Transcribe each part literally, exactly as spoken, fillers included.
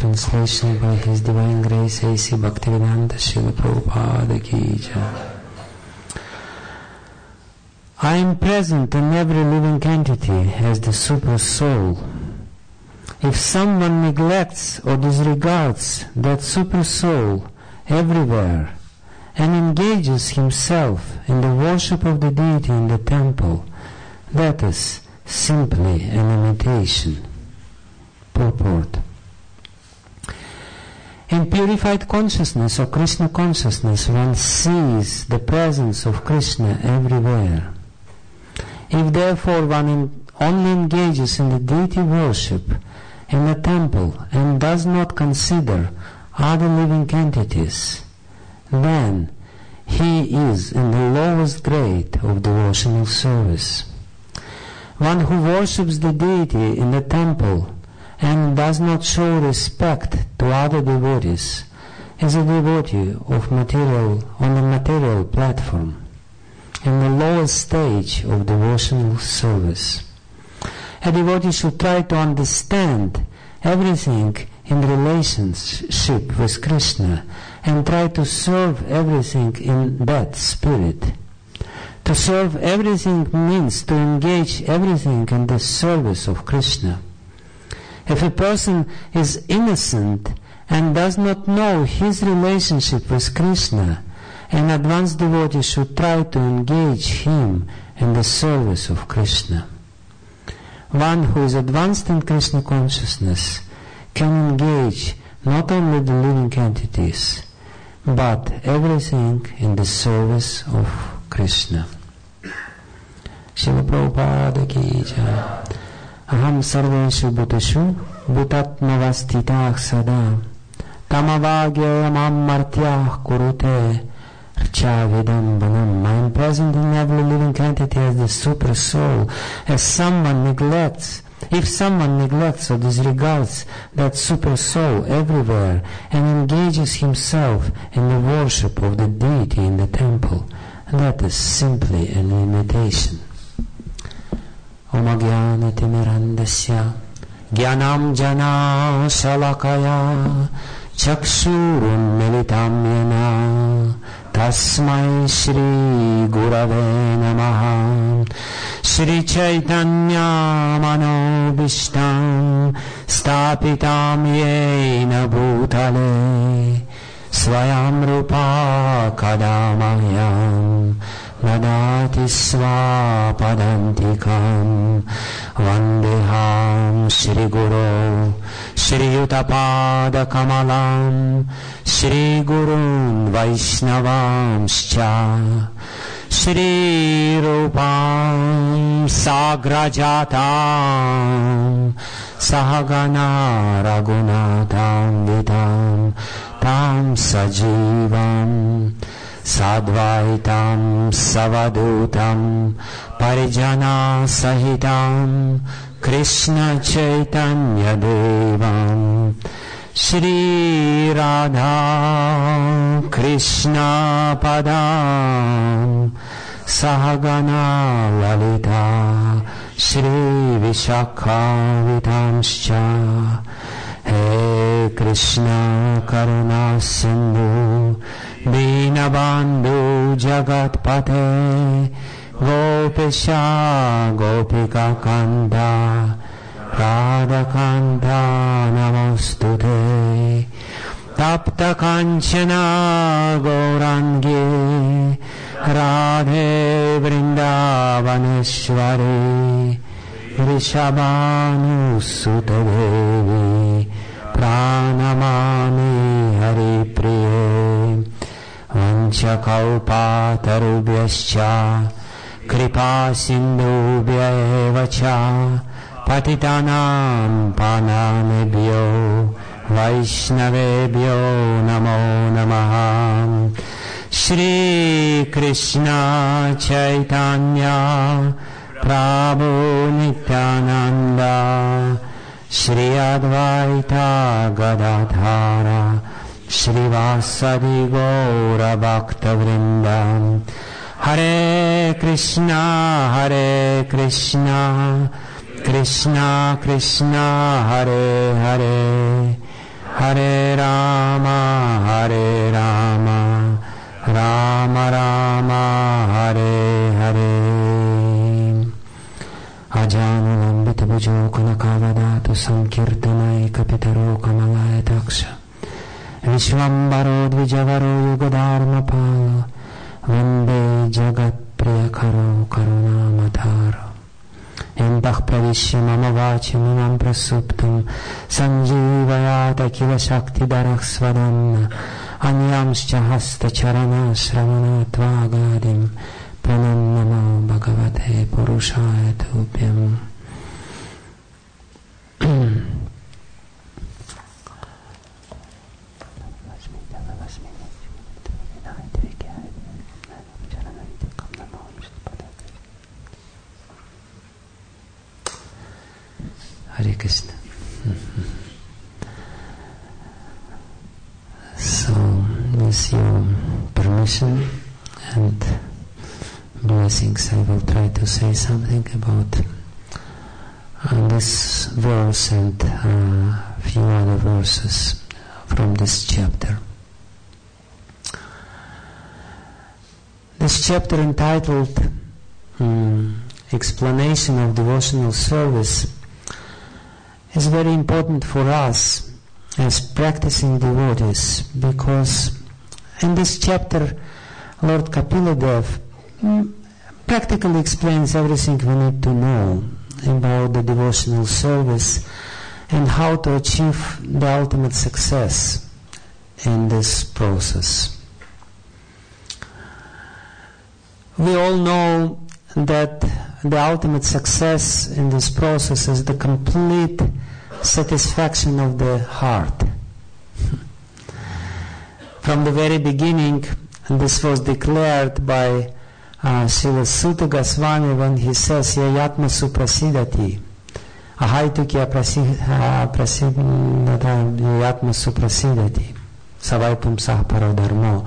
translation by His Divine Grace A C Bhaktivedanta Srila Prabhupada Ki Jai. I am present in every living entity as the Super Soul. If someone neglects or disregards that Super Soul everywhere and engages himself in the worship of the deity in the temple, that is simply an imitation. Purport. In purified consciousness or Krishna consciousness, one sees the presence of Krishna everywhere. If therefore one in, only engages in the deity worship in the temple and does not consider other living entities, then he is in the lowest grade of devotional service. One who worships the deity in the temple and does not show respect to other devotees is a devotee of material on the material platform, in the lowest stage of devotional service. A devotee should try to understand everything in relationship with Krishna and try to serve everything in that spirit. To serve everything means to engage everything in the service of Krishna. If a person is innocent and does not know his relationship with Krishna, an advanced devotee should try to engage him in the service of Krishna. One who is advanced in Krishna consciousness can engage not only the living entities, but everything in the service of Krishna. Śrīla Prabhupada Ki Jai. Aham sarveshu bhuteshu bhutatmavastitah sada tamavagyayamam martyah kurute rchavidam vanam. I am present in every living entity as the Super Soul. As someone neglects, if someone neglects or disregards that Super Soul everywhere and engages himself in the worship of the deity in the temple, that is simply an imitation. Om Ajnanati Mirandasya Jnanam Jana Shalakaya Chakshurun Militam Yena Tasmai Shri Gurave Namaha. Shri Chaitanya Manobishtam Stapitam Yena Bhutale Swayam Rupa Kadamayam Nadati Swapadantikam Vandeham Shri Guru Shri Yutapada Kamalam Shri Gurun Vaishnavamscha Shri Rupam Sagrajatam Sahagana Raghunatham Vitam Tam Sajivam Sadvaitam Savadutam Parijana Sahitam Krishna Chaitanya Devam Shri Radha Krishna Padam Sahagana Lalita Shri Vishakha Vitamscha. He Krishna Karuna Sindhu Dinabandhu Jagatpate Gopesha Gopika Kanta Radha Kanta Namostute Tapta Kanchana Gaurangi Radhe Vrindavaneshwari Rishabhanu Sutadevi Pranamami Hari Priye Vanchakalpa Tarubhyascha Kripa Sindhubhya Evacha Patitanam Panamebhyo Vaishnavebhyo Namo Namaha. Shri Krishna Chaitanya Prabhu Nityananda Shri Advaita Gadadhara Shri Vasadi Gaura Bhakta Vrindam. Hare Krishna Hare Krishna Krishna Krishna Hare Hare Kirtanai Kapitaro Kamalaya Taksha Vishwambaro Dvijavaro Yugadharma Pala Vande Jagat Priyakaro Karuna Mataro Indach Pravishya Mama Vachi Mimam Prasuptam Sanjivayata Kila Shakti Darach Svadanna Anyamscha Hasta Charana Shravana Tvagadim Pranam Namo Bhagavate Purushaya Tubhyam. Hare Krishna. So, with your permission and blessings, I will try to say something about uh, this verse and a uh, few other verses from this chapter. This chapter entitled um, Explanation of Devotional Service is very important for us as practicing devotees, because in this chapter Lord Kapila Dev practically explains everything we need to know about the devotional service and how to achieve the ultimate success in this process. We all know that the ultimate success in this process is the complete satisfaction of the heart. From the very beginning, and this was declared by uh, Srila Sutta Goswami when he says, Yayatma suprasidati, ahaitu kya prasidati, yayatma suprasidati, savaipum sah parodharmo.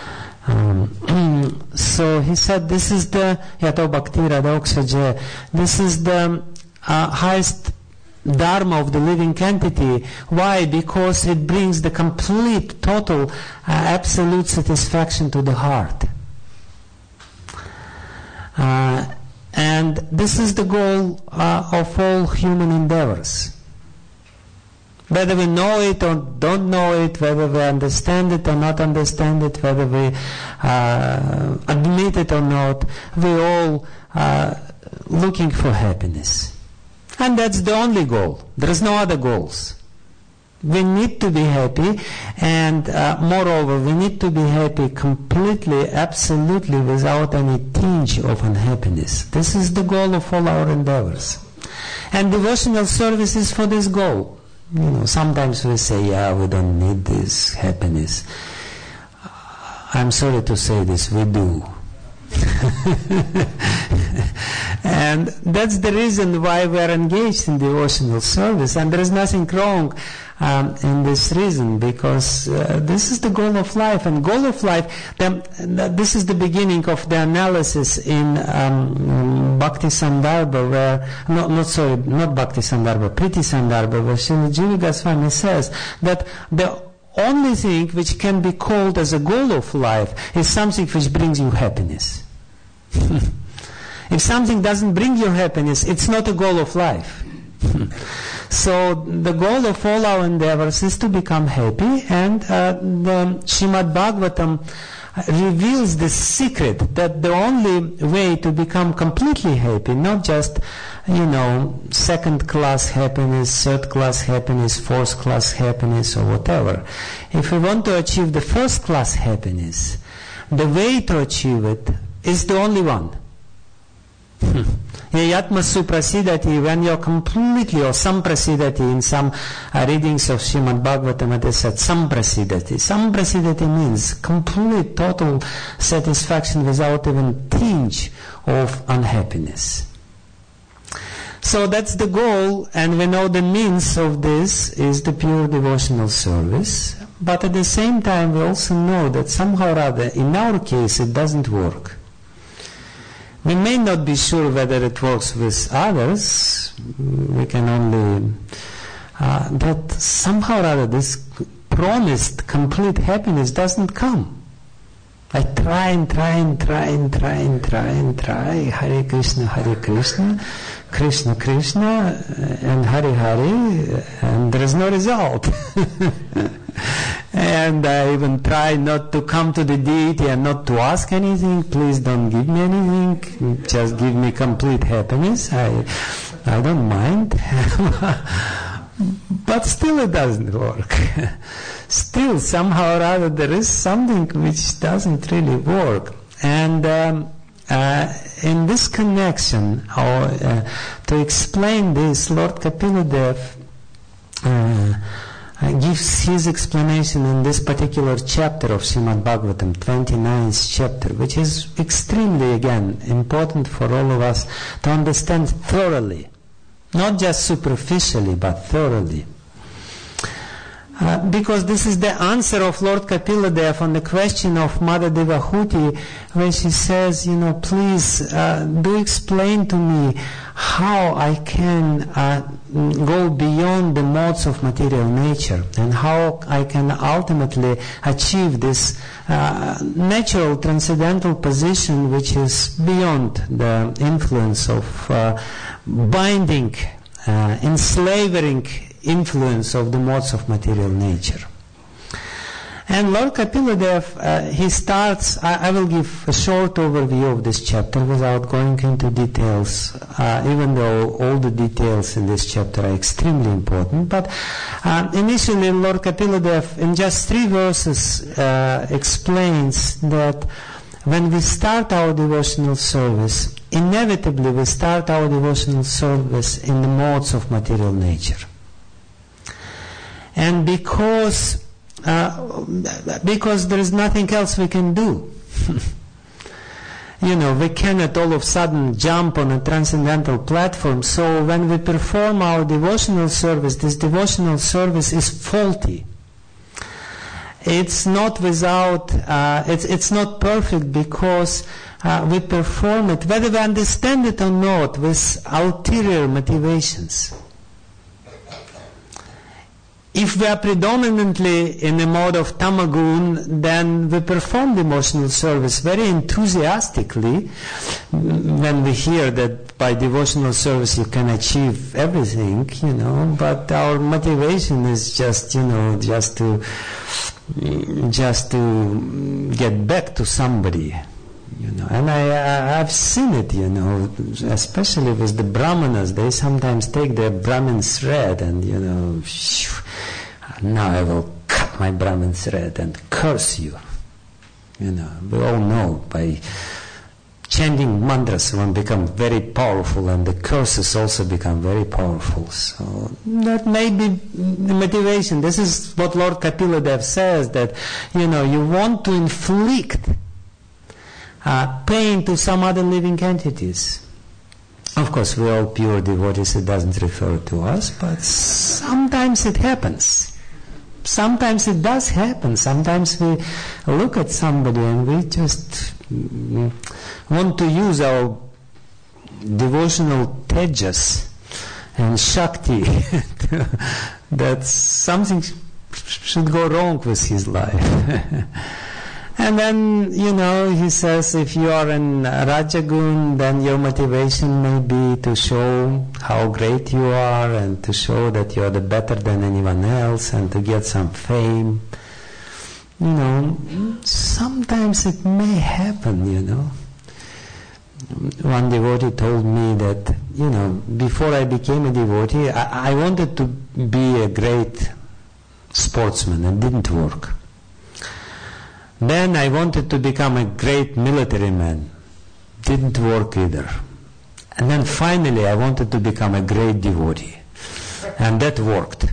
Um, so he said, this is the Yato Bhakti Radhaoksaje, this is the uh, highest dharma of the living entity. Why? Because it brings the complete, total, uh, absolute satisfaction to the heart. Uh, and this is the goal uh, of all human endeavors. Whether we know it or don't know it, whether we understand it or not understand it, whether we uh, admit it or not, we all are looking for happiness. And that's the only goal. There is no other goals. We need to be happy, and uh, moreover, we need to be happy completely, absolutely, without any tinge of unhappiness. This is the goal of all our endeavors. And devotional service is for this goal. You know, sometimes we say, yeah, we don't need this happiness. I'm sorry to say this, we do. And that's the reason why we are engaged in devotional service, and there is nothing wrong um, in this reason, because uh, this is the goal of life, and goal of life, the, this is the beginning of the analysis in um, Bhakti Sandarbha, where, no, not sorry, not Bhakti Sandarbha, Priti Sandarbha, where Srila Jiva Goswami says that the only thing which can be called as a goal of life is something which brings you happiness. If something doesn't bring you happiness, it's not a goal of life. So the goal of all our endeavors is to become happy, and uh, the Srimad Bhagavatam reveals the secret that the only way to become completely happy, not just, you know, second class happiness, third class happiness, fourth class happiness, or whatever. If we want to achieve the first class happiness, the way to achieve it is the only one. Yayatma suprasidati, when you're completely, or samprasidati, in some uh, readings of Srimad Bhagavatam it is said samprasidati. Samprasidati means complete, total satisfaction without even tinge of unhappiness. So that's the goal, and we know the means of this is the pure devotional service, but at the same time we also know that somehow or other, in our case, it doesn't work. We may not be sure whether it works with others, we can only, uh, but somehow or other this promised complete happiness doesn't come. I try and try and try and try and try and try. Hare Krishna, Hare Krishna, Krishna Krishna, and Hare Hare, and there is no result. And I even try not to come to the deity and not to ask anything. Please don't give me anything. Just give me complete happiness. I, I don't mind. But still it doesn't work. Still, somehow or other, there is something which doesn't really work. And um, uh, in this connection, or uh, to explain this, Lord Kapila Dev uh, uh, gives his explanation in this particular chapter of Srimad Bhagavatam, twenty-ninth chapter, which is extremely, again, important for all of us to understand thoroughly. Not just superficially, but thoroughly. Uh, because this is the answer of Lord Kapila Dev on the question of Mother Devahuti, when she says, you know, please uh, do explain to me how I can uh, go beyond the modes of material nature, and how I can ultimately achieve this uh, natural transcendental position which is beyond the influence of uh, binding, uh, enslaving influence of the modes of material nature. And Lord Kapila Dev, uh, he starts, I, I will give a short overview of this chapter without going into details, uh, even though all the details in this chapter are extremely important. But uh, initially Lord Kapila Dev, in just three verses, uh, explains that when we start our devotional service, inevitably we start our devotional service in the modes of material nature. And because uh, because there is nothing else we can do. You know, we cannot all of a sudden jump on a transcendental platform. So when we perform our devotional service, this devotional service is faulty. It's not without, uh, it's, it's not perfect because uh, we perform it, whether we understand it or not, with ulterior motivations. If we are predominantly in the mode of tamagun, then we perform the devotional service very enthusiastically when we hear that by devotional service you can achieve everything, you know, but our motivation is just, you know, just to just to get back to somebody, you know. And I, I, I've seen it, you know, especially with the Brahmanas. They sometimes take their Brahmin thread and, you know, now I will cut my Brahmin thread and curse you. You know, we all know by chanting mantras one becomes very powerful, and the curses also become very powerful. So that may be the motivation. This is what Lord Kapila Dev says, that, you know, you want to inflict uh, pain to some other living entities. Of course, we're all pure devotees, it doesn't refer to us, but sometimes it happens. Sometimes it does happen. Sometimes we look at somebody and we just want to use our devotional tejas and shakti that something should go wrong with his life. And then, you know, he says if you are in Rajagun, then your motivation may be to show how great you are and to show that you are the better than anyone else and to get some fame. You know, sometimes it may happen, you know. One devotee told me that, you know, before I became a devotee, I, I wanted to be a great sportsman. It didn't work. Then I wanted to become a great military man. Didn't work either. And then finally I wanted to become a great devotee. And that worked.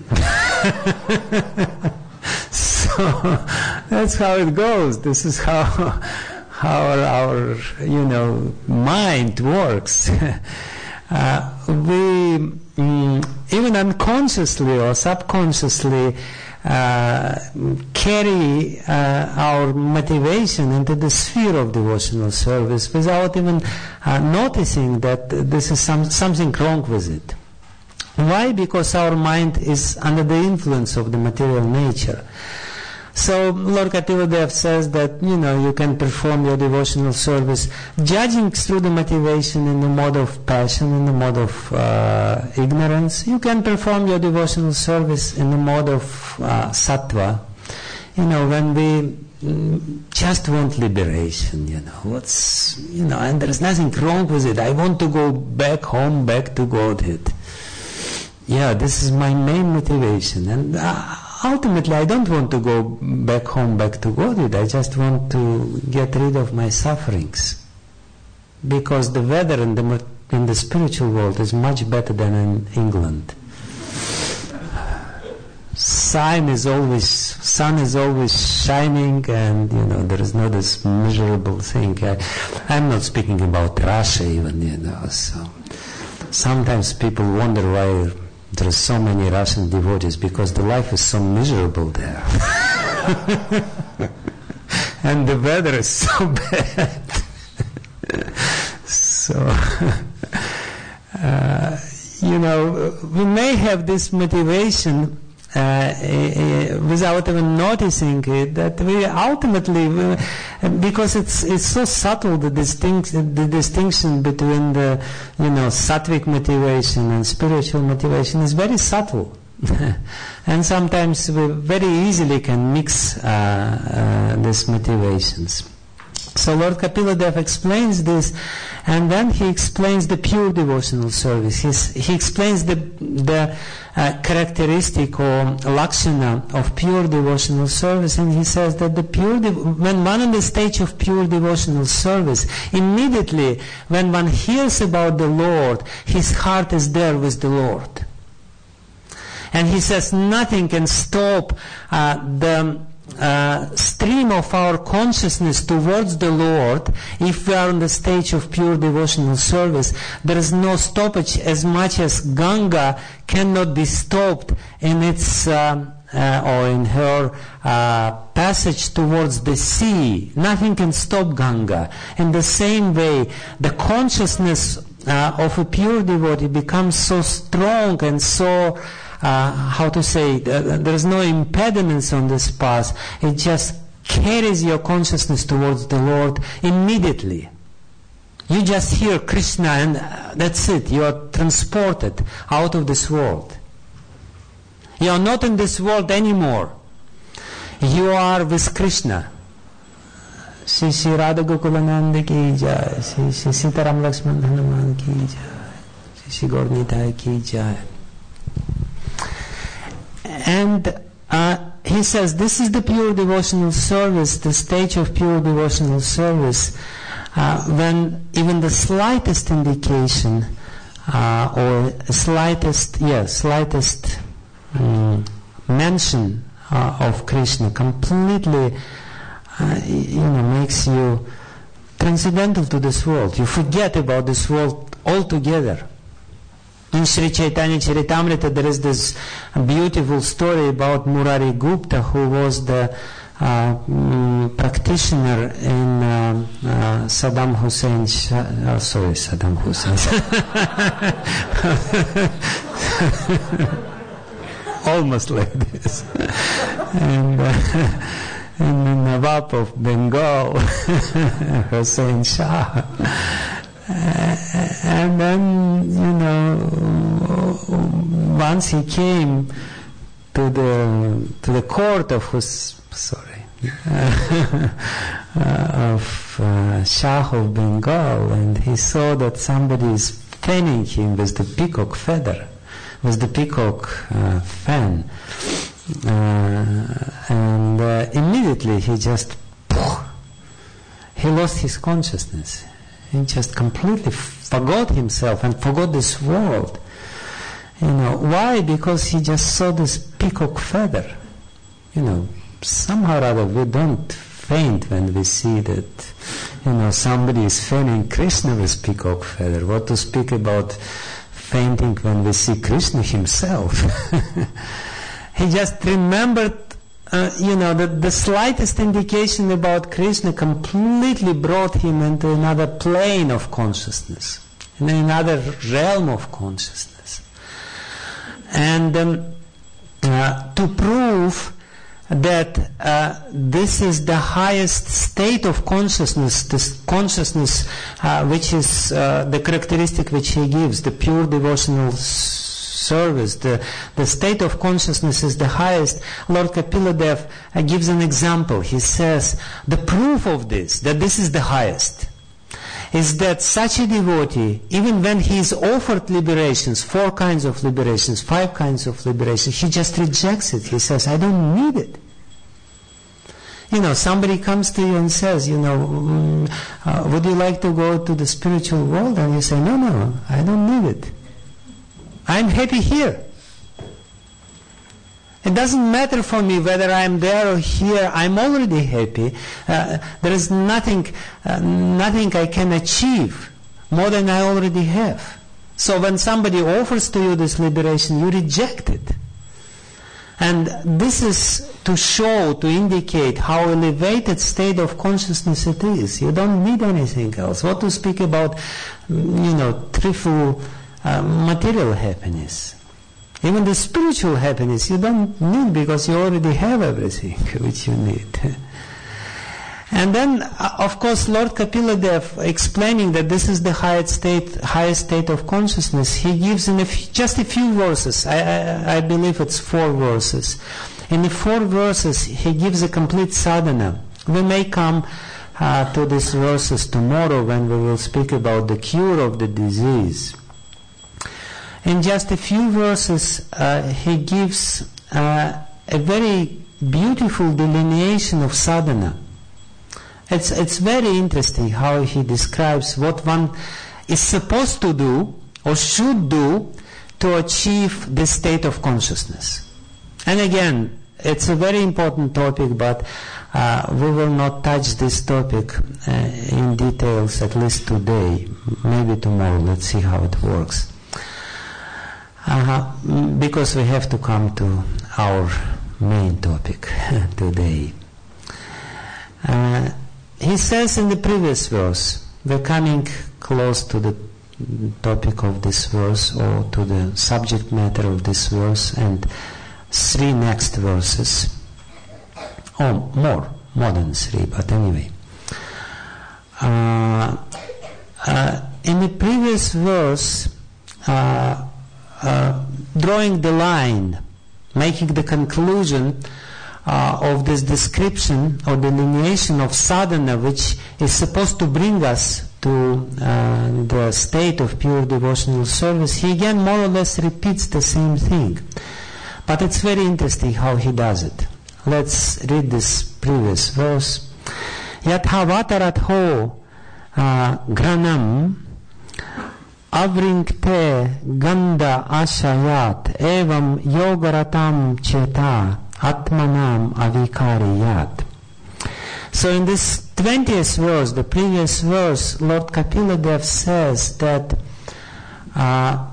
So that's how it goes. This is how how our, you know, mind works. uh, we mm, even unconsciously or subconsciously uh, carry uh, our motivation into the sphere of devotional service without even uh, noticing that this is some, something wrong with it. Why? Because our mind is under the influence of the material nature. So Lord Kapila says that, you know, you can perform your devotional service judging through the motivation in the mode of passion, in the mode of uh, ignorance. You can perform your devotional service in the mode of uh, sattva. You know, when we mm, just want liberation, you know, what's, you know, and there's nothing wrong with it. I want to go back home, back to Godhead. Yeah, this is my main motivation. And uh, ultimately, I don't want to go back home, back to Godhead. I just want to get rid of my sufferings. Because the weather in the, in the spiritual world is much better than in England. Sun is always, sun is always shining, and, you know, there is not this miserable thing. I, I'm not speaking about Russia even, you know, so sometimes people wonder why there are so many Russian devotees, because the life is so miserable there. And the weather is so bad. So, uh, you know, we may have this motivation uh, uh, without even noticing it, that we ultimately, we, because it's it's so subtle, the distinction, the distinction between the, you know, sattvic motivation and spiritual motivation is very subtle. And sometimes we very easily can mix uh, uh, these motivations. So Lord Kapila explains this, and then he explains the pure devotional service. He's, he explains the, the uh, characteristic or lakshana of pure devotional service, and he says that the pure de- when one in the stage of pure devotional service, immediately when one hears about the Lord, his heart is there with the Lord. And he says nothing can stop uh, the Uh, stream of our consciousness towards the Lord. If we are on the stage of pure devotional service, there is no stoppage, as much as Ganga cannot be stopped in its uh, uh, or in her uh, passage towards the sea. Nothing can stop Ganga. In the same way, the consciousness uh, of a pure devotee becomes so strong and so Uh, how to say, uh, there is no impediments on this path. It just carries your consciousness towards the Lord immediately. You just hear Krishna and uh, that's it. You are transported out of this world. You are not in this world anymore. You are with Krishna. Shri Shri Radha Gokulananda ki jai, Shri Shri Sitaram Lakshman Hanuman ki jai, Shri Shri Gaur Nitai ki jai. And uh, he says this is the pure devotional service, the stage of pure devotional service, uh, when even the slightest indication uh, or slightest, yeah, slightest um, mention uh, of Krishna completely, uh, you know, makes you transcendental to this world. You forget about this world altogether. In Sri Chaitanya Charitamrita, there is this beautiful story about Murari Gupta, who was the uh, mm, practitioner in uh, uh, Saddam Hussein's. Uh, sorry, Saddam Hussein. Almost like this. And, uh, and the Nawab of Bengal, Hussein Shah. Uh, and then, you know, once he came to the to the court of his sorry uh, of uh, Shah of Bengal, and he saw that somebody is fanning him with the peacock feather, with the peacock uh, fan, uh, and uh, immediately he just he lost his consciousness. He just completely forgot himself and forgot this world. You know, why? Because he just saw this peacock feather. You know, somehow or other we don't faint when we see that, you know, somebody is fanning Krishna with peacock feather. What to speak about fainting when we see Krishna himself? He just remembered Uh, you know, the, the slightest indication about Krishna completely brought him into another plane of consciousness, in another realm of consciousness. And um, uh, to prove that uh, this is the highest state of consciousness, this consciousness uh, which is uh, the characteristic which he gives, the pure devotional service, the, the state of consciousness is the highest. Lord Kapila Dev uh, gives an example. He says, the proof of this, that this is the highest, is that such a devotee, even when he is offered liberations, four kinds of liberations, five kinds of liberations, he just rejects it. He says, I don't need it. You know, somebody comes to you and says, you know, mm, uh, would you like to go to the spiritual world? And you say, no, no, I don't need it. I'm happy here. It doesn't matter for me whether I'm there or here. I'm already happy. Uh, there is nothing, uh, nothing I can achieve more than I already have. So when somebody offers to you this liberation, you reject it. And this is to show, to indicate how elevated state of consciousness it is. You don't need anything else. What to speak about, you know, trivial uh, material happiness. Even the spiritual happiness you don't need, because you already have everything which you need. And then, of course, Lord Kapila Dev, explaining that this is the highest state, highest state of consciousness, he gives in a f- just a few verses. I, I, I believe it's four verses. In the four verses, he gives a complete sadhana. We may come uh, to these verses tomorrow when we will speak about the cure of the disease. In just a few verses, uh, he gives uh, a very beautiful delineation of sadhana. It's, it's very interesting how he describes what one is supposed to do or should do to achieve this state of consciousness. And again, it's a very important topic, but uh, we will not touch this topic uh, in details, at least today. Maybe tomorrow. Let's see how it works. Uh, because we have to come to our main topic today. Uh, he says in the previous verse, we're coming close to the topic of this verse, or to the subject matter of this verse, and three next verses. Oh, more, more than three, but anyway. Uh, uh, in the previous verse, uh, Uh, drawing the line, making the conclusion uh, of this description or delineation of sadhana, which is supposed to bring us to uh, the state of pure devotional service, he again more or less repeats the same thing. But it's very interesting how he does it. Let's read this previous verse. Yathavatarat ho granam avrinkte ganda ashayat evam yogaratam cheta atmanam avikariyat. So in this twentieth verse, the previous verse, Lord Kapila Dev says that uh,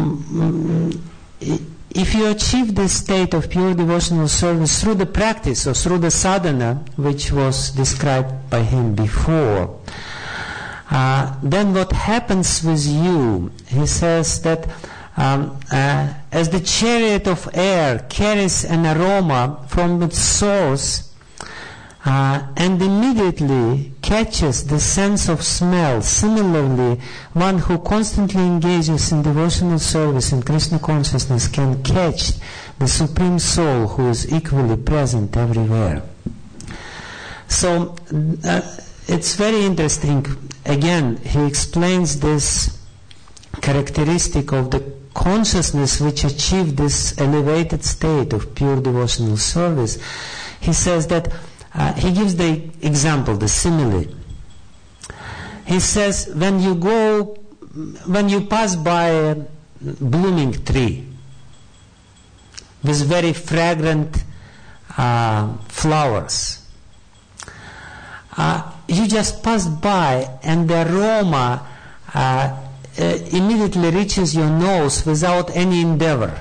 if you achieve this state of pure devotional service through the practice or through the sadhana, which was described by him before, Uh, then what happens with you? He says that um, uh, as the chariot of air carries an aroma from its source uh, and immediately catches the sense of smell, similarly, one who constantly engages in devotional service in Krishna consciousness can catch the Supreme Soul, who is equally present everywhere. So, uh, it's very interesting. Again, he explains this characteristic of the consciousness which achieved this elevated state of pure devotional service. He says that, uh, he gives the example, the simile. He says, when you go, when you pass by a blooming tree with very fragrant uh, flowers, uh, you just pass by and the aroma uh, uh, immediately reaches your nose without any endeavor,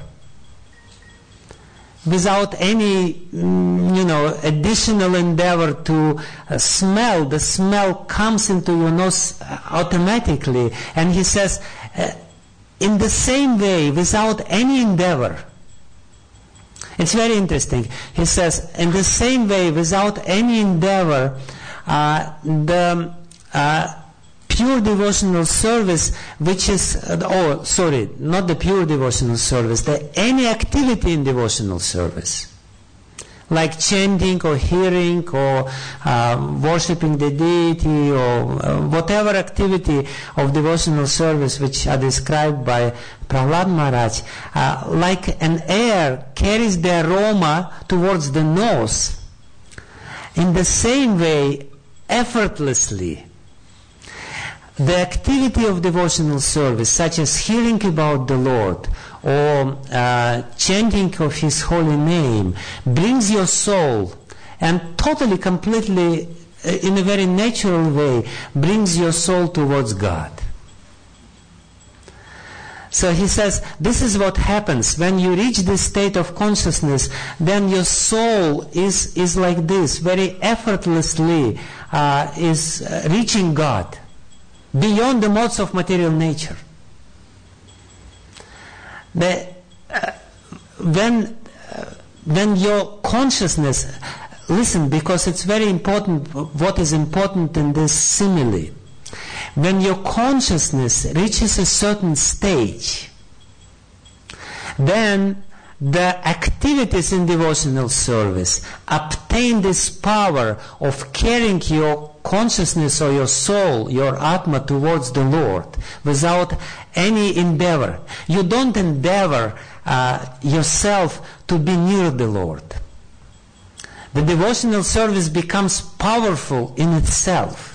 without any mm, you know additional endeavor to uh, smell. The smell comes into your nose automatically. And he says, uh, in the same way, without any endeavor, It's very interesting. He says, in the same way, without any endeavor, uh, the uh, pure devotional service, which is, uh, oh, sorry, not the pure devotional service, the any activity in devotional service, like chanting or hearing or uh, worshipping the deity or uh, whatever activity of devotional service which are described by Prahlad Maharaj, uh, like an air carries the aroma towards the nose. In the same way, effortlessly, the activity of devotional service, such as hearing about the Lord or uh, chanting of His holy name, brings your soul and totally, completely, uh, in a very natural way, brings your soul towards God. So he says, this is what happens when you reach this state of consciousness. Then your soul is is like this, very effortlessly uh, is uh, reaching God beyond the modes of material nature. The, uh, when uh, when your consciousness, listen, because it's very important. What is important in this simile? When your consciousness reaches a certain stage, then the activities in devotional service obtain this power of carrying your consciousness or your soul, your Atma, towards the Lord without any endeavor. You don't endeavor uh, yourself to be near the Lord. The devotional service becomes powerful in itself.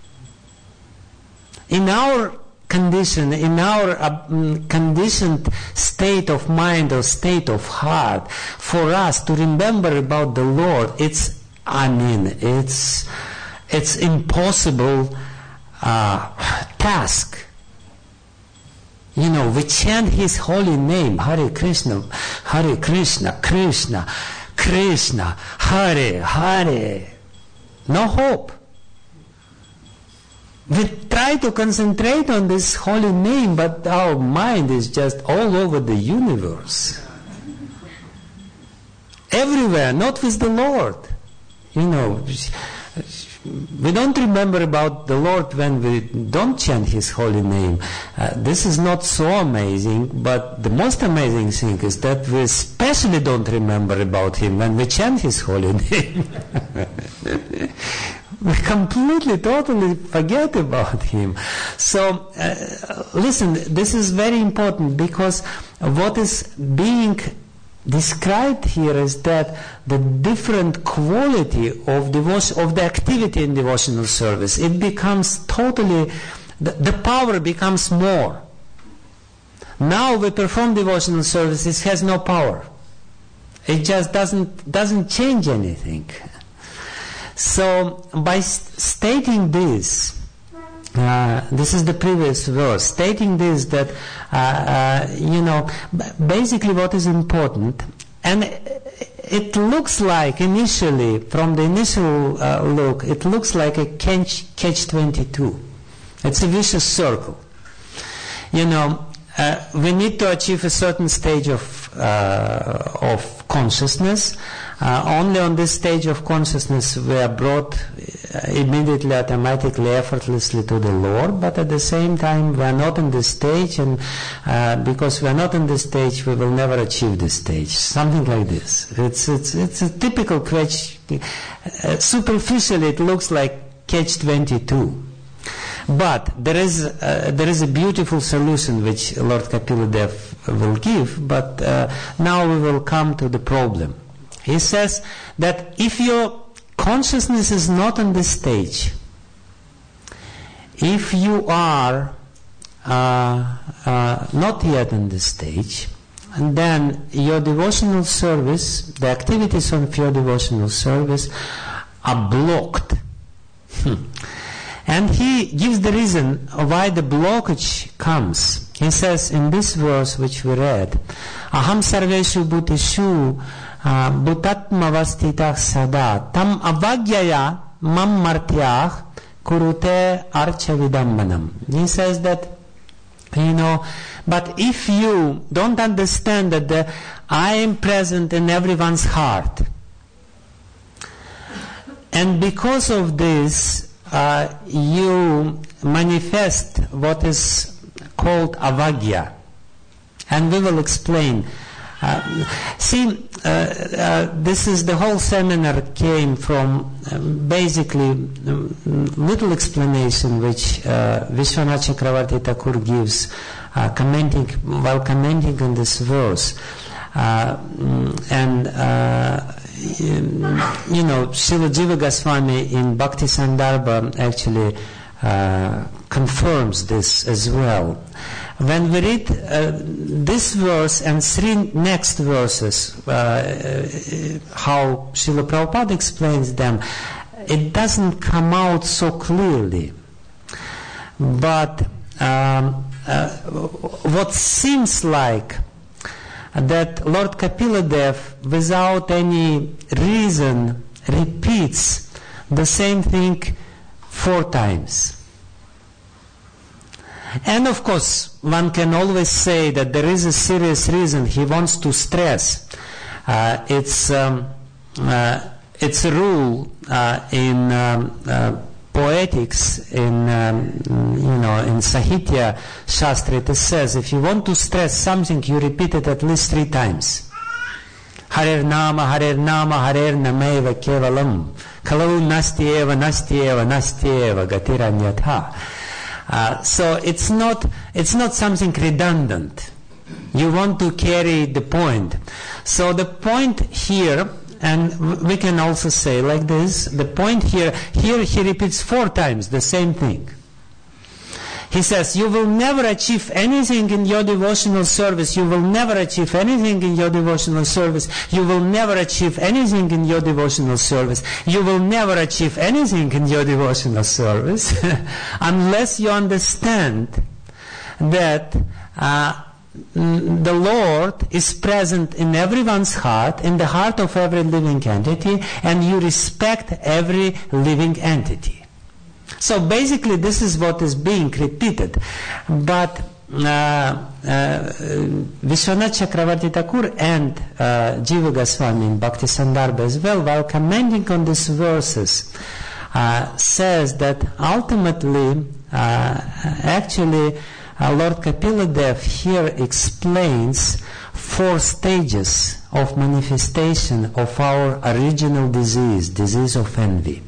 In our condition, in our uh, conditioned state of mind or state of heart, for us to remember about the Lord, it's, I mean, it's, it's impossible uh, task. You know, we chant His holy name, Hare Krishna, Hare Krishna, Krishna, Krishna, Hare, Hare. No hope. We try to concentrate on this holy name, but our mind is just all over the universe. Everywhere, not with the Lord. You know, we don't remember about the Lord when we don't chant His holy name. Uh, this is not so amazing, but the most amazing thing is that we especially don't remember about Him when we chant His holy name. We completely, totally forget about Him. So, uh, listen, this is very important, because what is being described here is that the different quality of devotion, of the activity in devotional service, it becomes totally, the, the power becomes more. Now we perform devotional service, it has no power. It just doesn't doesn't change anything. So, by st- stating this, uh, this is the previous verse, stating this, that, uh, uh, you know, b- basically what is important, and it looks like initially, from the initial uh, look, it looks like a catch, catch twenty-two. It's a vicious circle. You know, uh, we need to achieve a certain stage of, uh, of consciousness. Uh, only on this stage of consciousness we are brought uh, immediately, automatically, effortlessly to the Lord, but at the same time we are not in this stage, and uh, because we are not in this stage, we will never achieve this stage. Something like this. It's it's it's a typical catch. Uh, superficially, it looks like catch twenty-two. But there is uh, there is a beautiful solution which Lord Kapila Dev will give. But uh, now we will come to the problem. He says that if your consciousness is not on this stage, if you are uh, uh, not yet on this stage, and then your devotional service, the activities of your devotional service are blocked. Hmm. And he gives the reason why the blockage comes. He says in this verse which we read, Aham sarveshu bhuteshu bhutatmavastitah sada tam avagyaya mam martyah kurute archa vidambanam. He says that, you know, But if you don't understand that the I am present in everyone's heart, and because of this, uh, you manifest what is called avagya. And we will explain. Uh, see, uh, uh, this is the whole seminar came from um, basically um, little explanation which uh, Vishwanath Chakravarti Thakur gives uh, commenting, while commenting on this verse. Uh, and uh, you know, Srila Jiva Goswami in Bhakti Sandarbha actually uh, confirms this as well. When we read uh, this verse and three next verses, uh, uh, how Srila Prabhupada explains them, it doesn't come out so clearly. But um, uh, what seems like that Lord Kapila-dev, without any reason, repeats the same thing four times. And of course, one can always say that there is a serious reason he wants to stress. Uh, it's um, uh, it's a rule uh, in um, uh, poetics, in um, you know, in Sahitya Shastra. It says if you want to stress something, you repeat it at least three times. Harer nama, Harer nama, Harer nameva kevalam. Kalau nastyeva, nastyeva, nastyeva, gatiranyatha. Uh, so it's not it's not something redundant. You want to carry the point. So the point here, and we can also say like this, the point here, here he repeats four times the same thing. He says, you will never achieve anything in your devotional service. You will never achieve anything in your devotional service. You will never achieve anything in your devotional service. You will never achieve anything in your devotional service unless you understand that uh, the Lord is present in everyone's heart, in the heart of every living entity, and you respect every living entity. So basically this is what is being repeated. But uh, uh, Vishwanath Chakravarti Thakur and uh, Jiva Goswami in Bhakti Sandarbha as well, while commenting on these verses, uh, says that ultimately, uh, actually, uh, Lord Kapila-dev here explains four stages of manifestation of our original disease, disease of envy.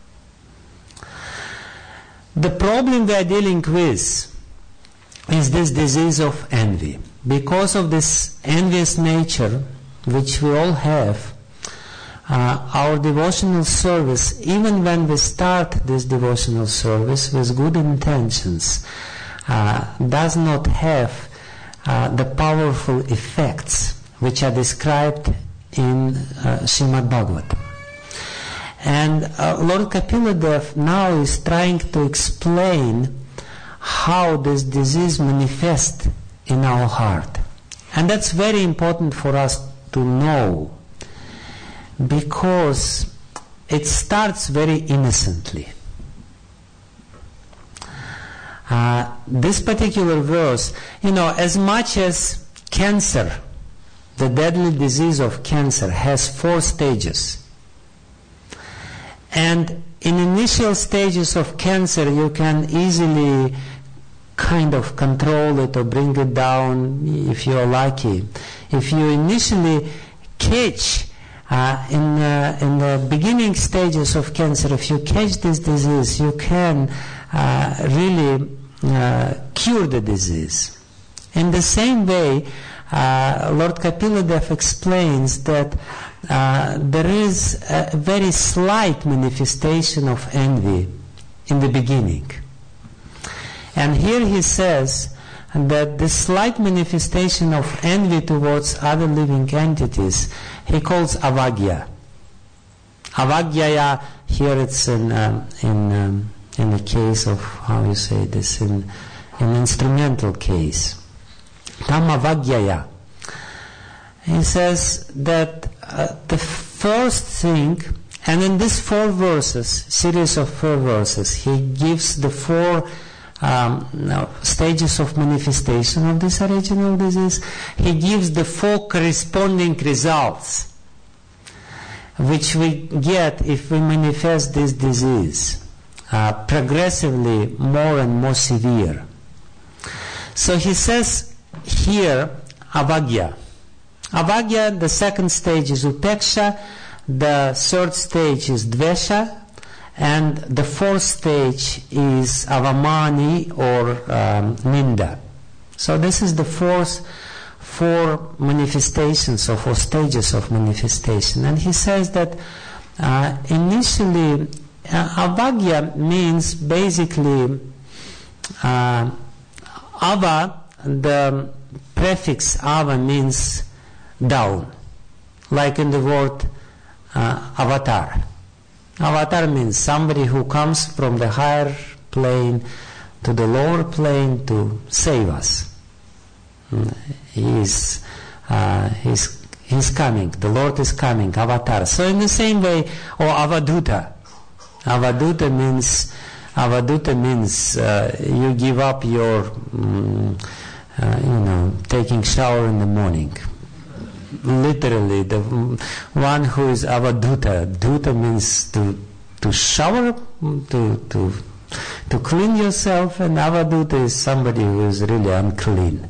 The problem we are dealing with is this disease of envy. Because of this envious nature, which we all have, uh, our devotional service, even when we start this devotional service with good intentions, uh, does not have uh, the powerful effects which are described in uh, Srimad Bhagavatam. And uh, Lord Kapila-dev now is trying to explain how this disease manifests in our heart. And that's very important for us to know, because it starts very innocently. Uh, this particular verse, you know, as much as cancer, the deadly disease of cancer, has four stages. And in initial stages of cancer, you can easily kind of control it or bring it down if you're lucky. If you initially catch uh, in, uh, in the beginning stages of cancer, if you catch this disease, you can uh, really uh, cure the disease. In the same way, uh, Lord Kapila-dev explains that Uh, there is a very slight manifestation of envy in the beginning. And here he says that the slight manifestation of envy towards other living entities, he calls avagya. Avagyaya, here it's in, um, in, um, in the case of, how you say this, in an instrumental case. Tam avagyaya. He says that uh, the first thing, and in these four verses, series of four verses, he gives the four um, no, stages of manifestation of this original disease, he gives the four corresponding results which we get if we manifest this disease, uh, progressively more and more severe. So he says here, avagya. Avagya, the second stage is upeksha, the third stage is dvesha, and the fourth stage is avamani or um, ninda. So this is the fourth four manifestations or four stages of manifestation. And he says that uh, initially uh, avagya means basically uh, ava, the prefix ava means down, like in the word uh, avatar. Avatar means somebody who comes from the higher plane to the lower plane to save us. He is, uh, he's, he's coming, the Lord is coming, avatar. So in the same way, or avaduta. Avaduta means, avaduta means uh, you give up your, um, uh, you know, taking shower in the morning. Literally, the one who is avaduta. Duta means to to shower, to to to clean yourself, and avaduta is somebody who is really unclean.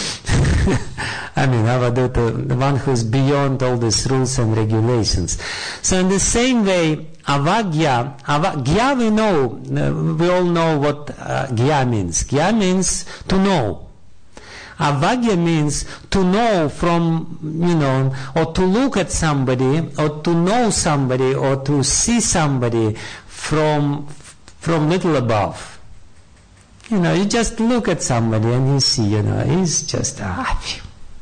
I mean, avaduta, the one who is beyond all these rules and regulations. So in the same way, avagya, avagya we know, we all know what uh, gya means. Gya means to know. Avagya means to know from, you know, or to look at somebody, or to know somebody, or to see somebody from from little above. You know, you just look at somebody and you see, you know, he's just, ah, phew.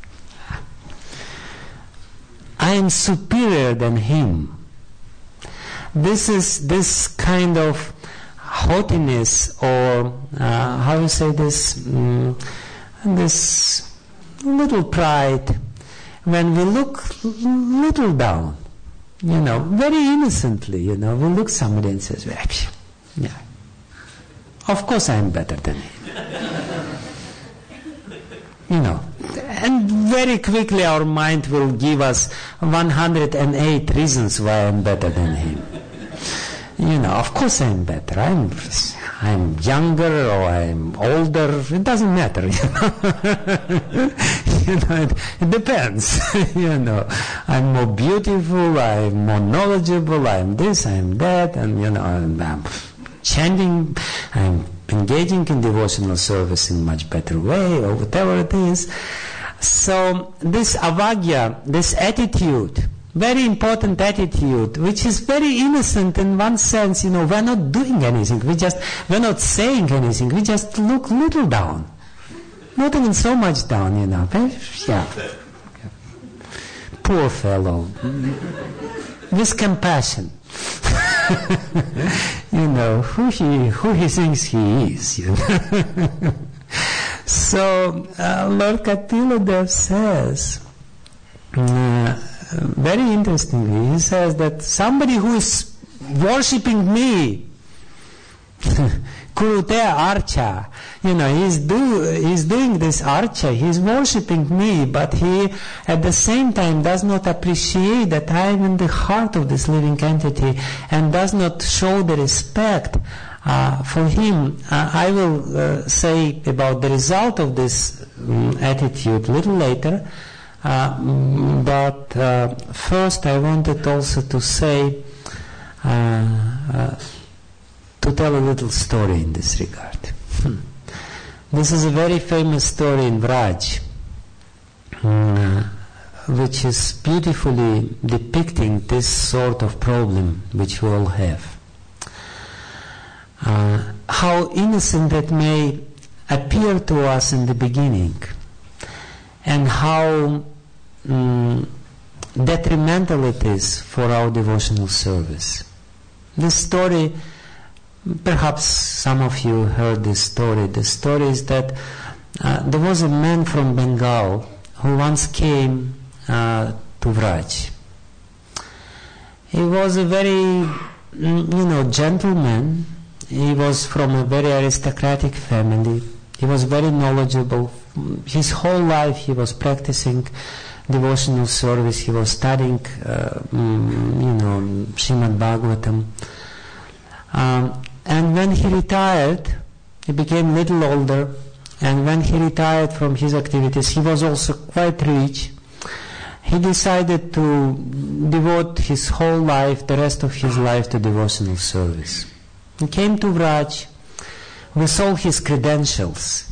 I am superior than him. This is this kind of haughtiness, or uh, how you say this, mm, this little pride, when we look little down, you know, very innocently, you know, we look somebody and says, yeah, of course I am better than him. You know, and very quickly our mind will give us one hundred eight reasons why I am better than him. You know, of course I am better. I'm I'm younger or I'm older. It doesn't matter. You know, you know it, it depends. You know, I'm more beautiful. I'm more knowledgeable. I'm this. I'm that. And you know, I'm, I'm chanting. I'm engaging in devotional service in much better way, or whatever it is. So this avagya, this attitude, very important attitude, which is very innocent in one sense, you know, we're not doing anything, we just, we're not saying anything, we just look little down. Not even so much down, you know. Yeah. Poor fellow. With compassion. You know, who he, who he thinks he is, you know. So, uh, Lord Katiladev says, uh, very interestingly, he says that somebody who is worshipping me, Kurute Archa, you know, he's, do, he's doing this Archa, he's worshipping me, but he at the same time does not appreciate that I am in the heart of this living entity and does not show the respect uh, for him. Uh, I will uh, say about the result of this um, attitude a little later. Uh, but uh, first I wanted also to say, uh, uh, to tell a little story in this regard. Hmm. This is a very famous story in Vraj, uh, which is beautifully depicting this sort of problem which we all have. Uh, how innocent that may appear to us in the beginning, and how Mm, detrimental it is for our devotional service. This story, perhaps some of you heard this story. The story is that uh, there was a man from Bengal who once came uh, to Vraj. He was a very, you know, gentleman. he was from a very aristocratic family. He was very knowledgeable. His whole life he was practicing devotional service. He was studying, uh, you know, Srimad Bhagavatam. Um, and when he retired, he became a little older. And when he retired from his activities, he was also quite rich. He decided to devote his whole life, the rest of his life, to devotional service. He came to Vraj with all his credentials.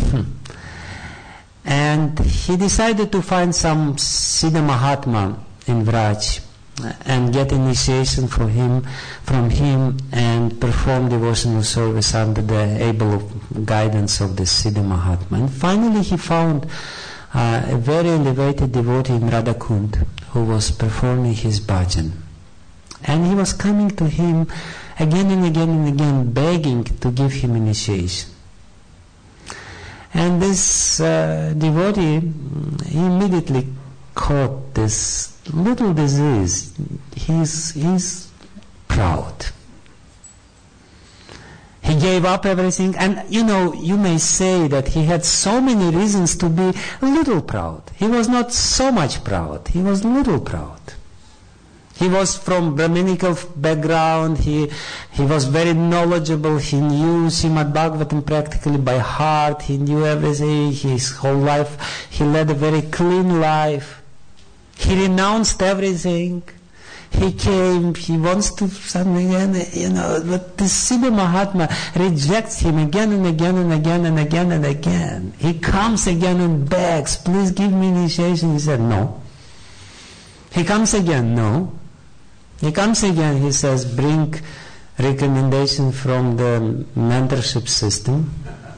And he decided to find some Siddha Mahatma in Vraj and get initiation for him, from him and perform devotional service under the able guidance of the Siddha Mahatma. And finally he found uh, a very elevated devotee in Radhakund who was performing his bhajan. And he was coming to him again and again and again, begging to give him initiation. And this uh, devotee, he immediately caught this little disease. He's, he's proud. He gave up everything, and you know, you may say that he had so many reasons to be a little proud. He was not so much proud, he was little proud. He was from Brahminical background, he, he was very knowledgeable, he knew Srimad Bhagavatam practically by heart, he knew everything, his whole life, he led a very clean life. He renounced everything. He came, he wants to something, and you know, but the Siddha Mahatma rejects him again and again and again and again and again. He comes again and begs, please give me initiation. He said, no. He comes again, no. He comes again, he says, bring recommendation from the mentorship system.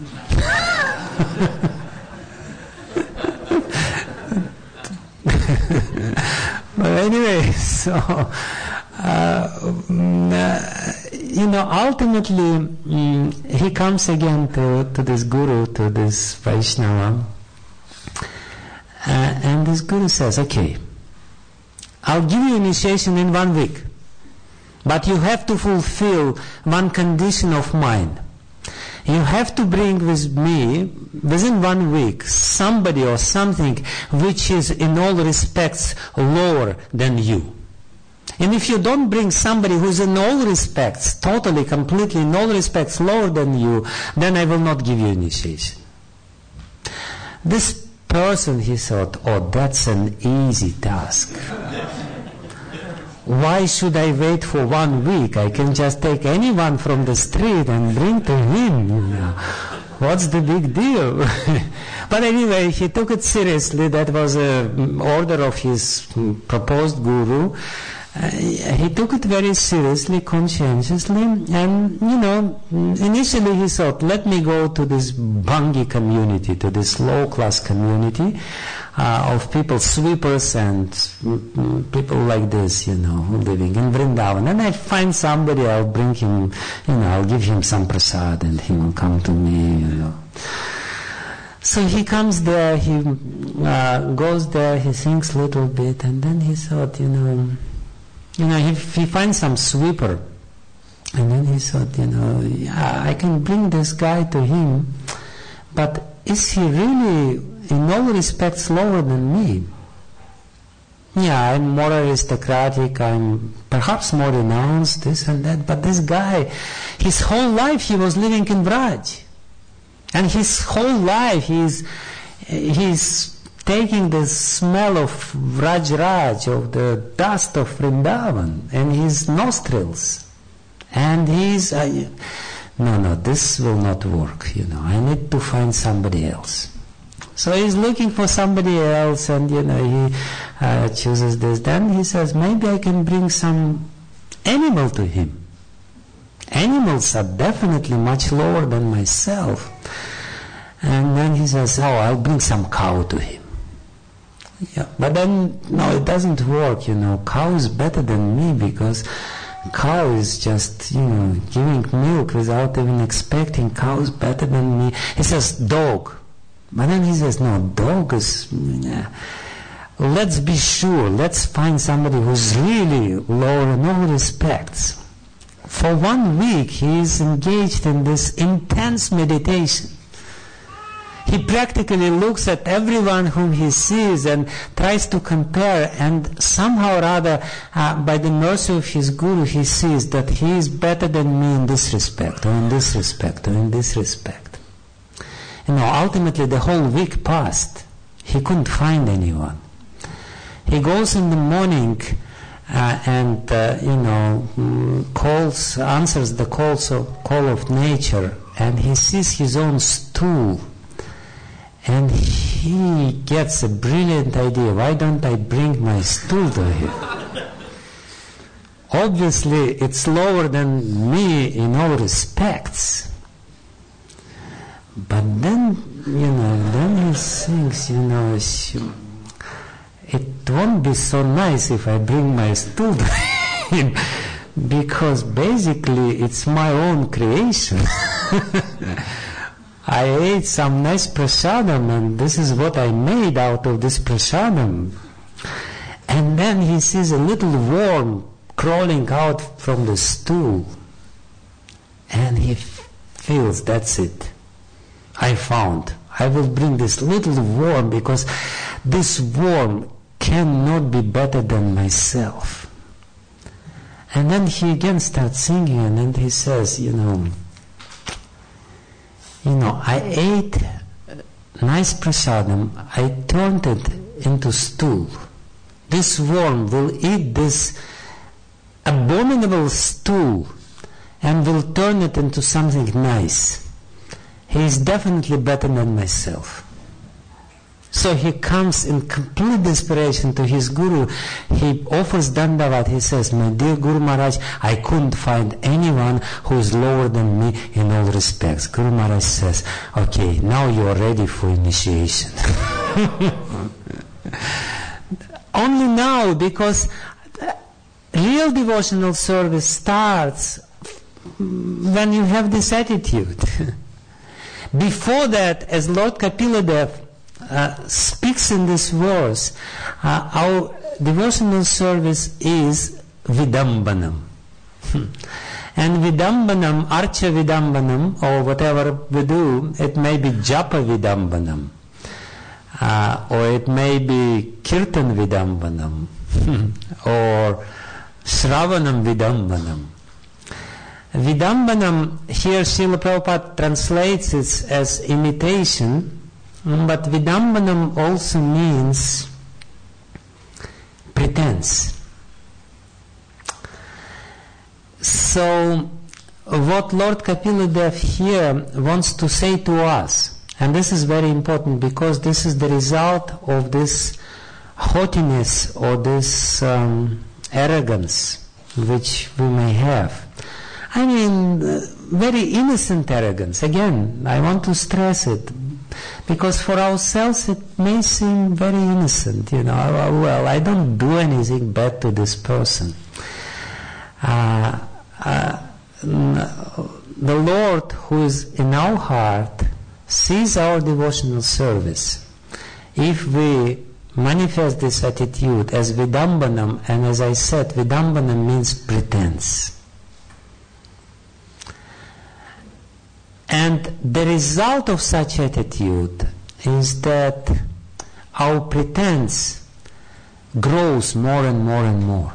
But anyway, so, uh, you know, ultimately, um, he comes again to, to this guru, to this Vaishnava, uh, and this guru says, okay, I'll give you initiation in one week, but you have to fulfill one condition of mine. You have to bring with me, within one week, somebody or something which is in all respects lower than you. And if you don't bring somebody who is in all respects, totally, completely, in all respects lower than you, then I will not give you initiation. This person, he thought, oh, that's an easy task. Why should I wait for one week? I can just take anyone from the street and bring to him. You know. What's the big deal? But anyway, he took it seriously. That was an order of his proposed guru. Uh, he took it very seriously, conscientiously, and, you know, initially he thought, let me go to this Bhangi community, to this low-class community uh, of people, sweepers and mm, people like this, you know, living in Vrindavan. And I find somebody, I'll bring him, you know, I'll give him some prasad and he will come to me, you know. So he comes there, he uh, goes there, he thinks a little bit, and then he thought, you know, You know, he, he finds some sweeper, and then he thought, you know, yeah, I can bring this guy to him, but is he really, in all respects, lower than me? Yeah, I'm more aristocratic, I'm perhaps more renounced, this and that, but this guy, his whole life he was living in Vraj, and his whole life he's he's taking the smell of Vraj Raj, of the dust of Vrindavan, and his nostrils. And he's, uh, no, no, this will not work, you know, I need to find somebody else. So he's looking for somebody else, and, you know, he uh, chooses this. Then he says, maybe I can bring some animal to him. Animals are definitely much lower than myself. And then he says, oh, I'll bring some cow to him. Yeah, but then, no, it doesn't work, you know. Cow is better than me because cow is just, you know, giving milk without even expecting. Cow is better than me. He says, dog. But then he says, no, dog is, yeah. Let's be sure, let's find somebody who's really lower in all respects. for one week he is engaged in this intense meditation. He practically looks at everyone whom he sees and tries to compare, and somehow or other, uh, by the mercy of his guru, he sees that he is better than me in this respect, or in this respect, or in this respect. You know, ultimately the whole week passed. He couldn't find anyone. He goes in the morning uh, and, uh, you know, calls, answers the calls of, call of nature, and he sees his own stool. And he gets a brilliant idea. Why don't I bring my stool to him? Obviously, it's lower than me in all respects. But then, you know, then he thinks, you know, it won't be so nice if I bring my stool to him, because basically it's my own creation. I ate some nice prasadam, and this is what I made out of this prasadam. And then he sees a little worm crawling out from the stool, and he f- feels, that's it. I found. I will bring this little worm, because this worm cannot be better than myself. And then he again starts singing, and then he says, you know, You know, I ate nice prasadam, I turned it into stool. This worm will eat this abominable stool and will turn it into something nice. He is definitely better than myself. So he comes in complete desperation to his guru. He offers dandavat. He says, my dear Guru Maharaj, I couldn't find anyone who is lower than me in all respects. Guru Maharaj says, okay, now you are ready for initiation. Only now, because real devotional service starts when you have this attitude. Before that, as Lord Kapila Uh, speaks in this verse, uh, our devotional service is vidambanam. And vidambanam, archa vidambanam, or whatever we do, it may be japa vidambanam, uh, or it may be kirtan vidambanam, or shravanam vidambanam. Vidambanam, here Srila Prabhupada translates it as imitation, but vidambanam also means pretense. So what Lord Kapila Dev here wants to say to us, and this is very important because this is the result of this haughtiness or this um, arrogance which we may have. I mean, uh, very innocent arrogance. Again, I want to stress it, because for ourselves it may seem very innocent, you know, well, I don't do anything bad to this person. Uh, uh, the Lord, who is in our heart, sees our devotional service. If we manifest this attitude as vidambanam, and as I said, vidambanam means pretense. And the result of such attitude is that our pretense grows more and more and more.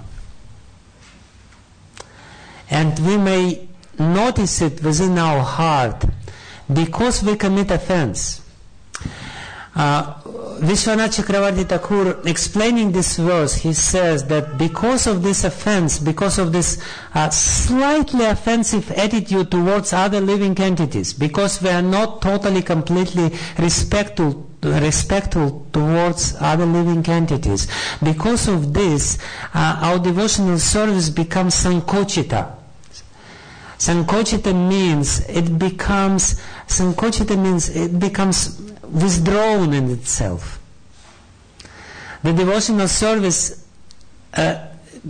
And we may notice it within our heart because we commit offense. Uh, Vishwanath Chakravarti Thakur, explaining this verse, he says that because of this offense, because of this uh, slightly offensive attitude towards other living entities, because we are not totally, completely respectful, respectful towards other living entities, because of this, uh, our devotional service becomes sankochita. Sankochita means it becomes, sankochita means it becomes withdrawn in itself. The devotional service uh,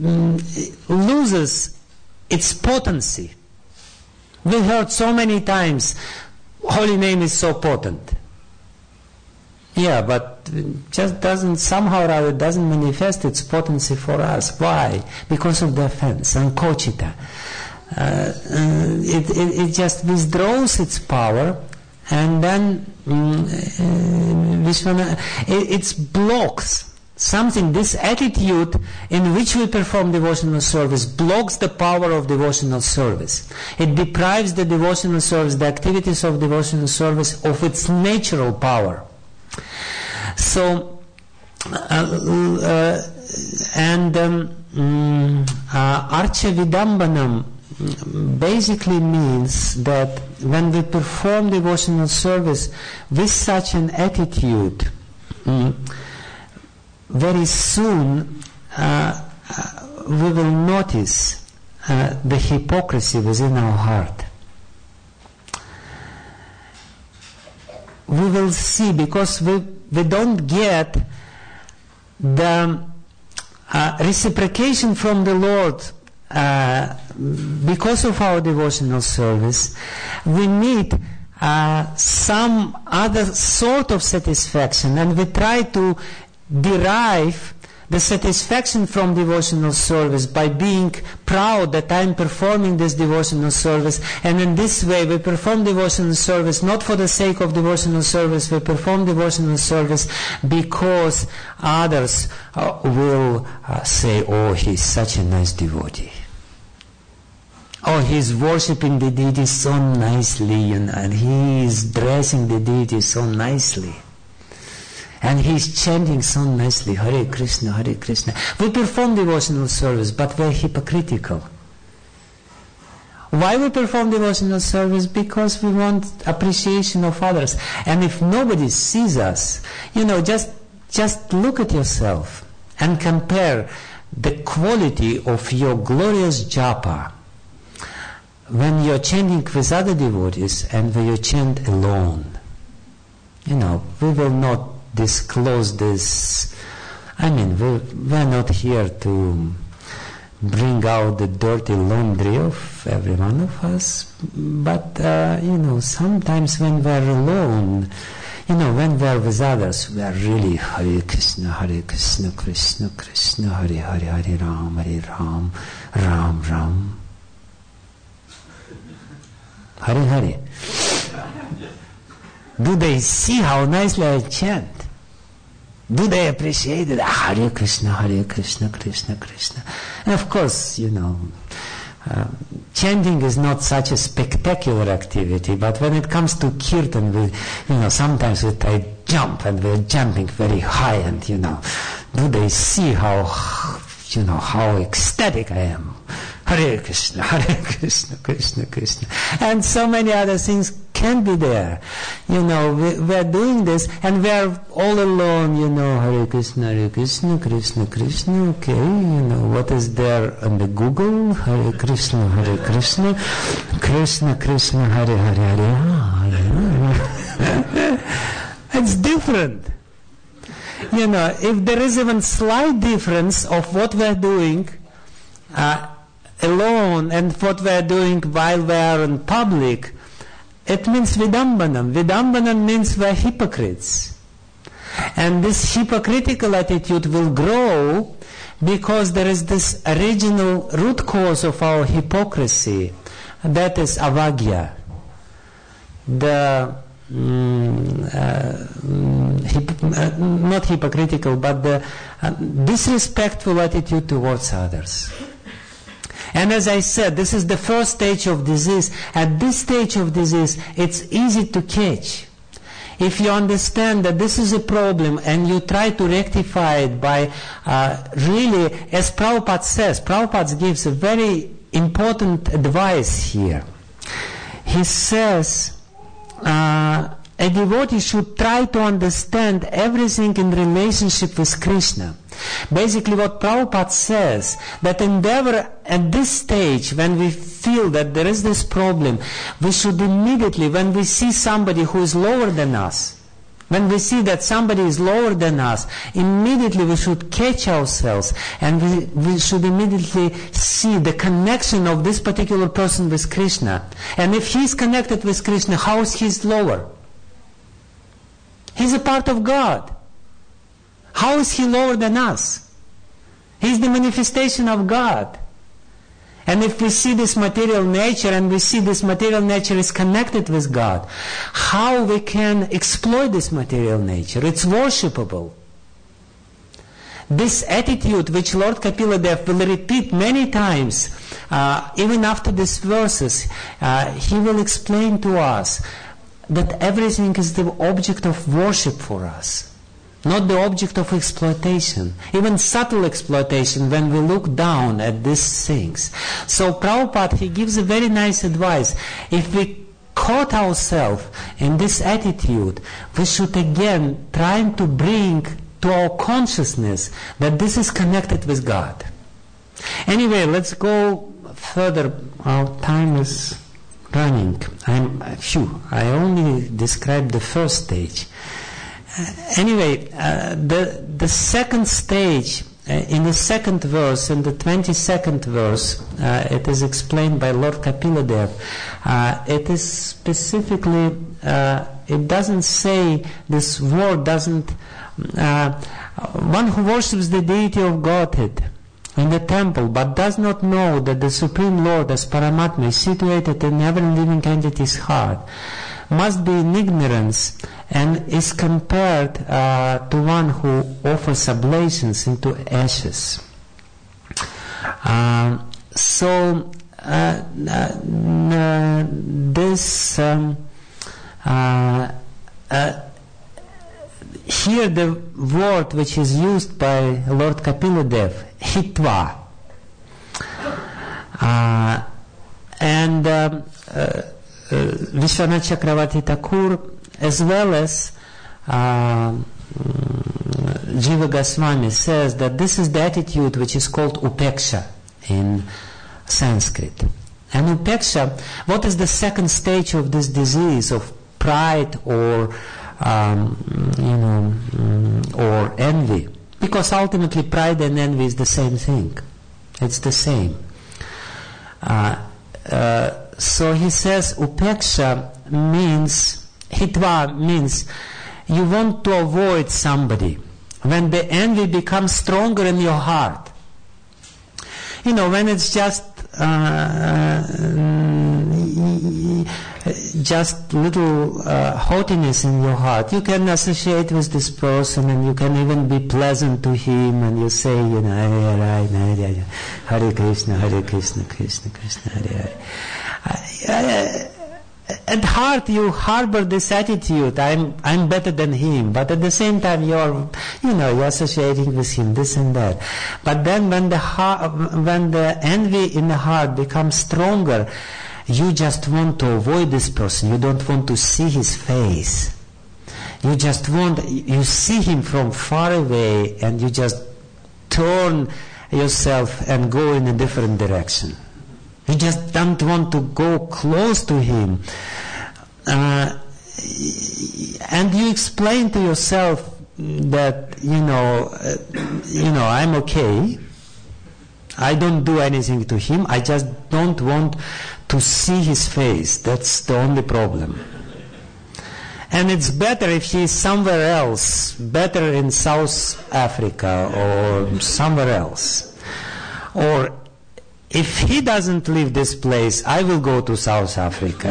loses its potency. We heard so many times, holy name is so potent. Yeah, but it just doesn't, somehow or other, doesn't manifest its potency for us. Why? Because of the offense, sankochita. uh, it, it, it just withdraws its power, and then um, uh, Vishwana, it, it blocks something. This attitude in which we perform devotional service blocks the power of devotional service. It deprives the devotional service, the activities of devotional service, of its natural power. So, uh, uh, and um, uh, Archa Vidambanam basically means that when we perform devotional service with such an attitude, um, very soon uh, uh, we will notice uh, the hypocrisy within our heart. We will see, because we, we don't get the uh, reciprocation from the Lord uh, because of our devotional service. We need uh, some other sort of satisfaction, and we try to derive the satisfaction from devotional service by being proud that I am performing this devotional service, and in this way we perform devotional service not for the sake of devotional service, we perform devotional service because others uh, will uh, say, oh, he's such a nice devotee. Oh, he's worshipping the deity so nicely, you know, and he is dressing the deity so nicely. And he's chanting so nicely, Hare Krishna, Hare Krishna. We perform devotional service, but we're hypocritical. Why we perform devotional service? Because we want appreciation of others. And if nobody sees us, you know, just, just look at yourself and compare the quality of your glorious japa when you're chanting with other devotees and when you chant alone. You know, we will not disclose this. I mean, we're, we're not here to bring out the dirty laundry of every one of us, but uh, you know, sometimes when we're alone, you know, when we're with others, we are really Hare Krishna, Hare Krishna, Krishna Krishna, Hare Hare, Hare Ram, Hare Ram, Ram Ram, Hare Hare. Do they see how nicely I chant? Do they appreciate it? Hare Krishna, Hare Krishna, Krishna Krishna. And of course, you know, uh, chanting is not such a spectacular activity, but when it comes to kirtan, we, you know, sometimes we try jump and we're jumping very high, and you know, do they see how, you know, how ecstatic I am? Hare Krishna, Hare Krishna, Krishna Krishna. And so many other things can be there. You know, we, we are doing this and we are all alone, you know, Hare Krishna, Hare Krishna, Krishna Krishna, okay, you know, what is there on the Google? Hare Krishna, Hare Krishna, Krishna Krishna, Hare Hare Hare. It's different. You know, if there is even slight difference of what we are doing uh, alone and what we are doing while we are in public, it means vidambanam. Vidambanam means we are hypocrites. And this hypocritical attitude will grow because there is this original root cause of our hypocrisy. That is avagya. The, mm, uh, mm, hip, uh, not hypocritical, but the uh, disrespectful attitude towards others. And as I said, this is the first stage of disease. At this stage of disease, it's easy to catch. If you understand that this is a problem and you try to rectify it by uh, really, as Prabhupada says, Prabhupada gives a very important advice here. He says, uh, a devotee should try to understand everything in relationship with Krishna. Basically what Prabhupada says, that endeavor at this stage, when we feel that there is this problem, we should immediately, when we see somebody who is lower than us, when we see that somebody is lower than us, immediately we should catch ourselves and we, we should immediately see the connection of this particular person with Krishna. And if he is connected with Krishna, how is he lower? He's a part of God. How is he lower than us? He's the manifestation of God. And if we see this material nature and we see this material nature is connected with God, how we can exploit this material nature? It's worshipable. This attitude which Lord Kapila Dev will repeat many times, uh, even after these verses, uh, he will explain to us that everything is the object of worship for us, not the object of exploitation, even subtle exploitation when we look down at these things. So Prabhupada, he gives a very nice advice. If we caught ourselves in this attitude, we should again try to bring to our consciousness that this is connected with God. Anyway, let's go further. Our time is running. I'm, phew, I only described the first stage. Uh, anyway, uh, the the second stage, uh, in the second verse, in the twenty-second verse, uh, it is explained by Lord Kapila Dev. Uh, it is specifically, uh, it doesn't say, this word doesn't, uh, one who worships the deity of Godhead in the temple, but does not know that the Supreme Lord as Paramatma is situated in every living entity's heart, must be in ignorance and is compared uh, to one who offers oblations into ashes. Uh, so uh, uh, this um, uh, uh, here the word which is used by Lord Kapila Dev, hitva, uh, and um, uh, uh, Vishwanath Chakravarti Thakur, as well as uh, Jiva Goswami says that this is the attitude which is called upeksha in Sanskrit. And upeksha, what is the second stage of this disease of pride or um, you know um, or envy? Because ultimately pride and envy is the same thing. It's the same. Uh, uh, so he says upeksha means, hitva means you want to avoid somebody. When the envy becomes stronger in your heart, you know, when it's just uh, just little uh, haughtiness in your heart, you can associate with this person and you can even be pleasant to him, and you say, you know, Hare Hare, Hare Hare Krishna, Hare Krishna, Krishna Krishna, Hare Hare. At heart you harbor this attitude, I'm I'm better than him, but at the same time you're, you know, you're associating with him, this and that. But then when the heart, when the envy in the heart becomes stronger, you just want to avoid this person. You don't want to see his face. You just want, you see him from far away and you just turn yourself and go in a different direction. You just don't want to go close to him. Uh, and you explain to yourself that, you know, uh, you know, I'm okay. I don't do anything to him. I just don't want to see his face. That's the only problem. And it's better if he is somewhere else, better in South Africa or somewhere else. Or if he doesn't leave this place, I will go to South Africa.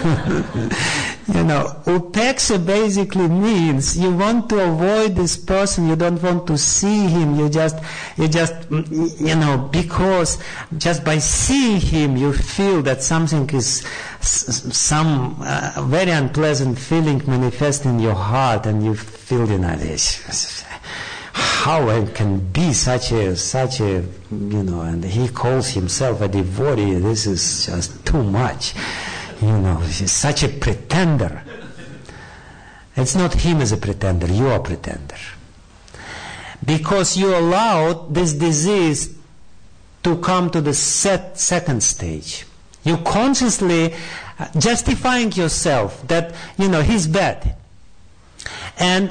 You know, upeksha basically means you want to avoid this person, you don't want to see him, you just, you just, you know, because just by seeing him you feel that something is, some uh, very unpleasant feeling manifest in your heart, and you feel, you know, this, how I can be such a, such a, you know, and he calls himself a devotee, this is just too much. You know, he's such a pretender. It's not him as a pretender, you are a pretender. Because you allowed this disease to come to the set second stage. You consciously justifying yourself that, you know, he's bad. And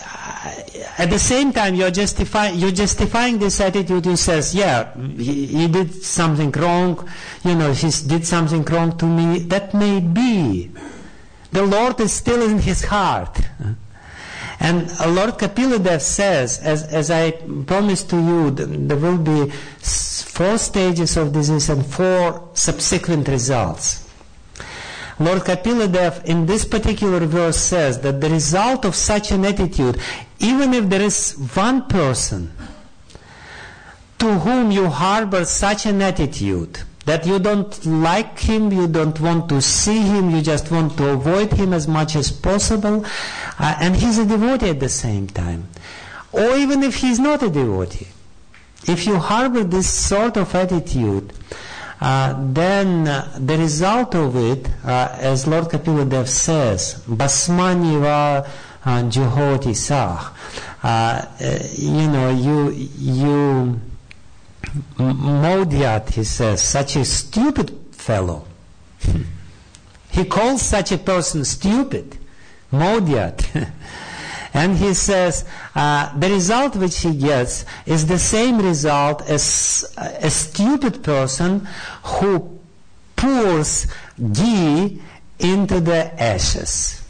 at the same time you're justifying, you're justifying this attitude. You says, yeah, he, he did something wrong, you know, he did something wrong to me. That may be. The Lord is still in his heart. And uh, Lord Kapila says, as, as I promised to you, th- there will be s- four stages of disease and four subsequent results. Lord Kapila in this particular verse says that the result of such an attitude, even if there is one person to whom you harbor such an attitude, that you don't like him, you don't want to see him, you just want to avoid him as much as possible, uh, and he's a devotee at the same time. Or even if he's not a devotee, if you harbor this sort of attitude, uh, then uh, the result of it, uh, as Lord Kapila Dev says, basmani va juhoti sah, you know, you, you, Maudyat, he says, such a stupid fellow. He calls such a person stupid, Maudyat. And he says, uh, the result which he gets is the same result as a stupid person who pours ghee into the ashes.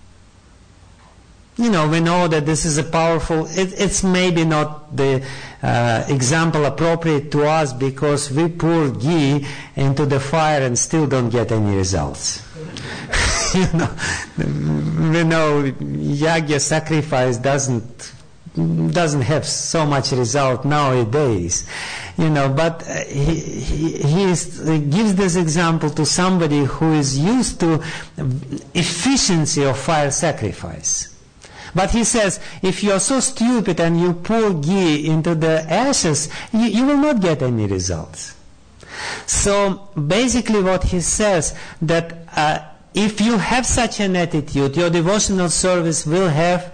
You know, we know that this is a powerful, it, it's maybe not the uh, example appropriate to us because we pour ghee into the fire and still don't get any results. You know, we know yagya sacrifice doesn't doesn't have so much result nowadays, you know. But uh, he he, he is, uh, gives this example to somebody who is used to efficiency of fire sacrifice. But he says, if you are so stupid and you pour ghee into the ashes, you, you will not get any results. So basically, what he says that. Uh, If you have such an attitude, your devotional service will have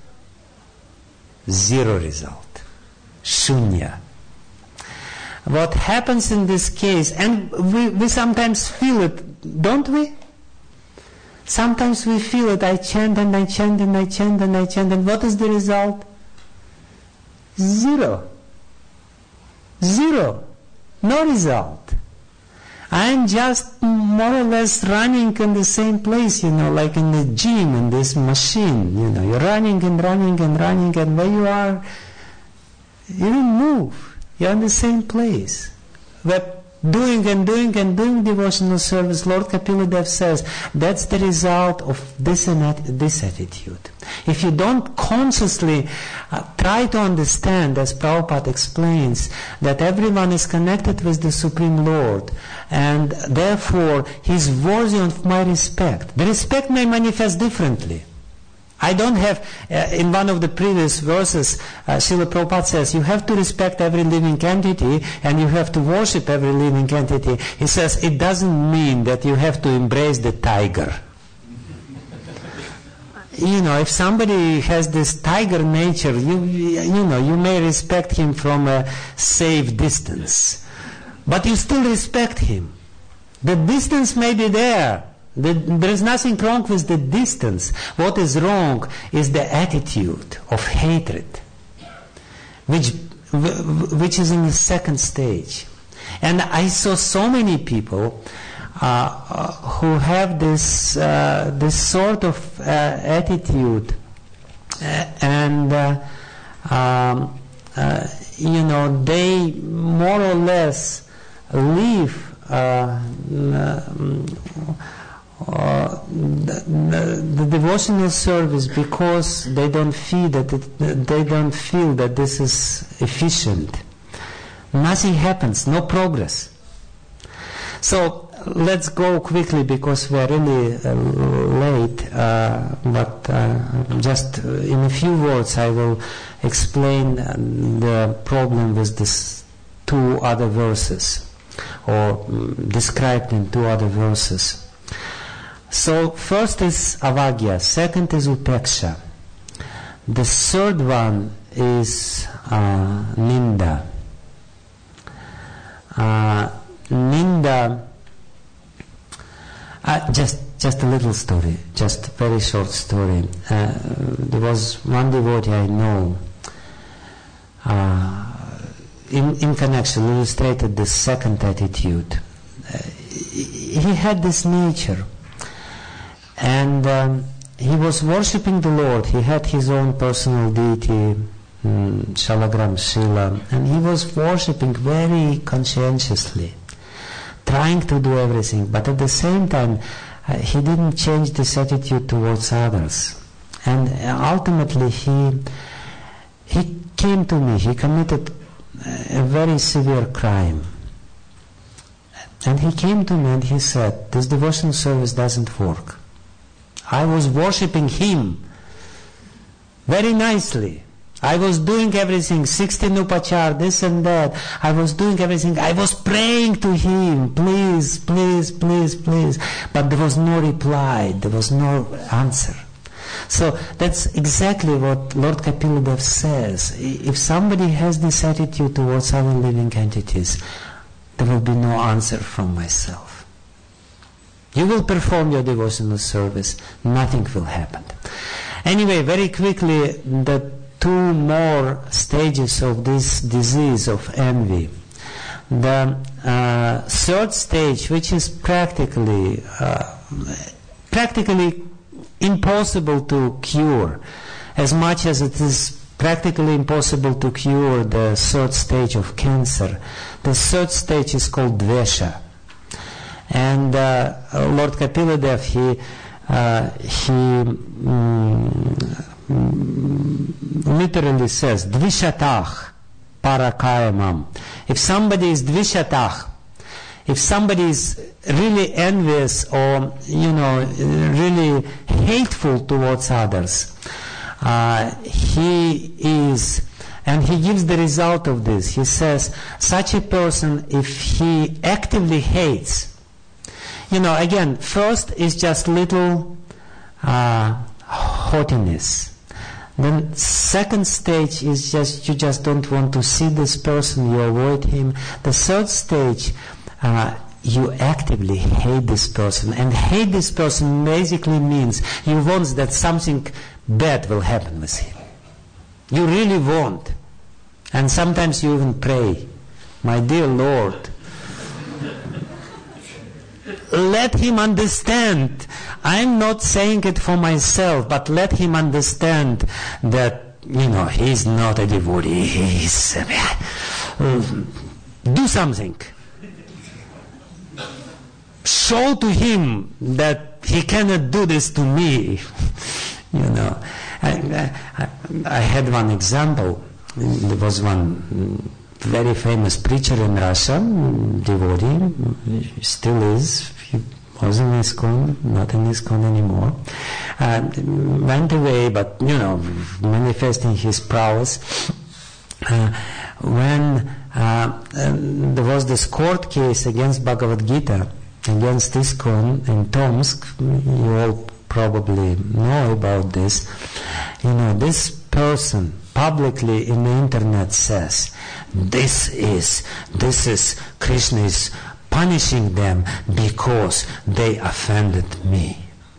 zero result. Shunya. What happens in this case, and we, we sometimes feel it, don't we? Sometimes we feel it, I chant and I chant and I chant and I chant, and what is the result? Zero. Zero. No result. I'm just more or less running in the same place, you know, like in the gym, in this machine, you know. You're running and running and running, and where you are, you don't move. You're in the same place. But doing and doing and doing devotional service, Lord Kapila Dev says, that's the result of this, this attitude. If you don't consciously uh, try to understand, as Prabhupada explains, that everyone is connected with the Supreme Lord, and therefore he is worthy of my respect. The respect may manifest differently. I don't have, uh, in one of the previous verses, uh, Srila Prabhupada says, you have to respect every living entity and you have to worship every living entity. He says, it doesn't mean that you have to embrace the tiger. You know, if somebody has this tiger nature, you, you know, you may respect him from a safe distance. But you still respect him. The distance may be there. The, there is nothing wrong with the distance. What is wrong is the attitude of hatred, which, which is in the second stage. And I saw so many people uh, uh, who have this uh, this sort of uh, attitude, uh, and uh, um, uh, you know, they more or less leave uh, Uh, the, the, the devotional service because they don't feel that it, they don't feel that this is efficient. Nothing happens, no progress. So let's go quickly because we are really uh, late. Uh, but uh, just in a few words, I will explain the problem with these two other verses, or um, described in two other verses. So first is avagya, second is upeksha. The third one is uh, ninda. Uh, ninda, uh, just just a little story, just a very short story. Uh, there was one devotee I know, uh, in, in connection, illustrated this second attitude. Uh, he had this nature. And um, he was worshipping the Lord. He had his own personal deity, mm, Shalagram Shila, and he was worshipping very conscientiously, trying to do everything, but at the same time uh, he didn't change this attitude towards others. And ultimately he he came to me, he committed a very severe crime. And he came to me and he said, this devotional service doesn't work. I was worshipping him very nicely. I was doing everything, sixteen upachar, this and that. I was doing everything. I was praying to him, please, please, please, please. But there was no reply. There was no answer. So that's exactly what Lord Kapila says. If somebody has this attitude towards other living entities, there will be no answer from myself. You will perform your devotional service, nothing will happen. Anyway, very quickly, the two more stages of this disease of envy. The uh, third stage, which is practically uh, practically impossible to cure, as much as it is practically impossible to cure the third stage of cancer. The third stage is called Dvesha. And uh, Lord Kapiladev, he, uh, he mm, literally says, Dvishatach parakayamam. If somebody is Dvishatach, if somebody is really envious or, you know, really hateful towards others, uh, he is, and he gives the result of this. He says, such a person, if he actively hates, you know, again, first is just little uh, haughtiness. Then second stage is just, you just don't want to see this person, you avoid him. The third stage, uh, you actively hate this person. And hate this person basically means you want that something bad will happen with him. You really want. And sometimes you even pray, my dear Lord, let him understand. I'm not saying it for myself, but let him understand that, you know, he's not a devotee. He's uh, do something. Show to him that he cannot do this to me. You know, I, I, I had one example. There was one very famous preacher in Russia, devotee, still is. He was in ISKCON, not in ISKCON anymore. Uh, went away, but, you know, manifesting his prowess. Uh, when uh, uh, there was this court case against Bhagavad Gita, against ISKCON in Tomsk, you all probably know about this. You know, this person publicly in the internet says, this is, this is, Krishna is punishing them because they offended me.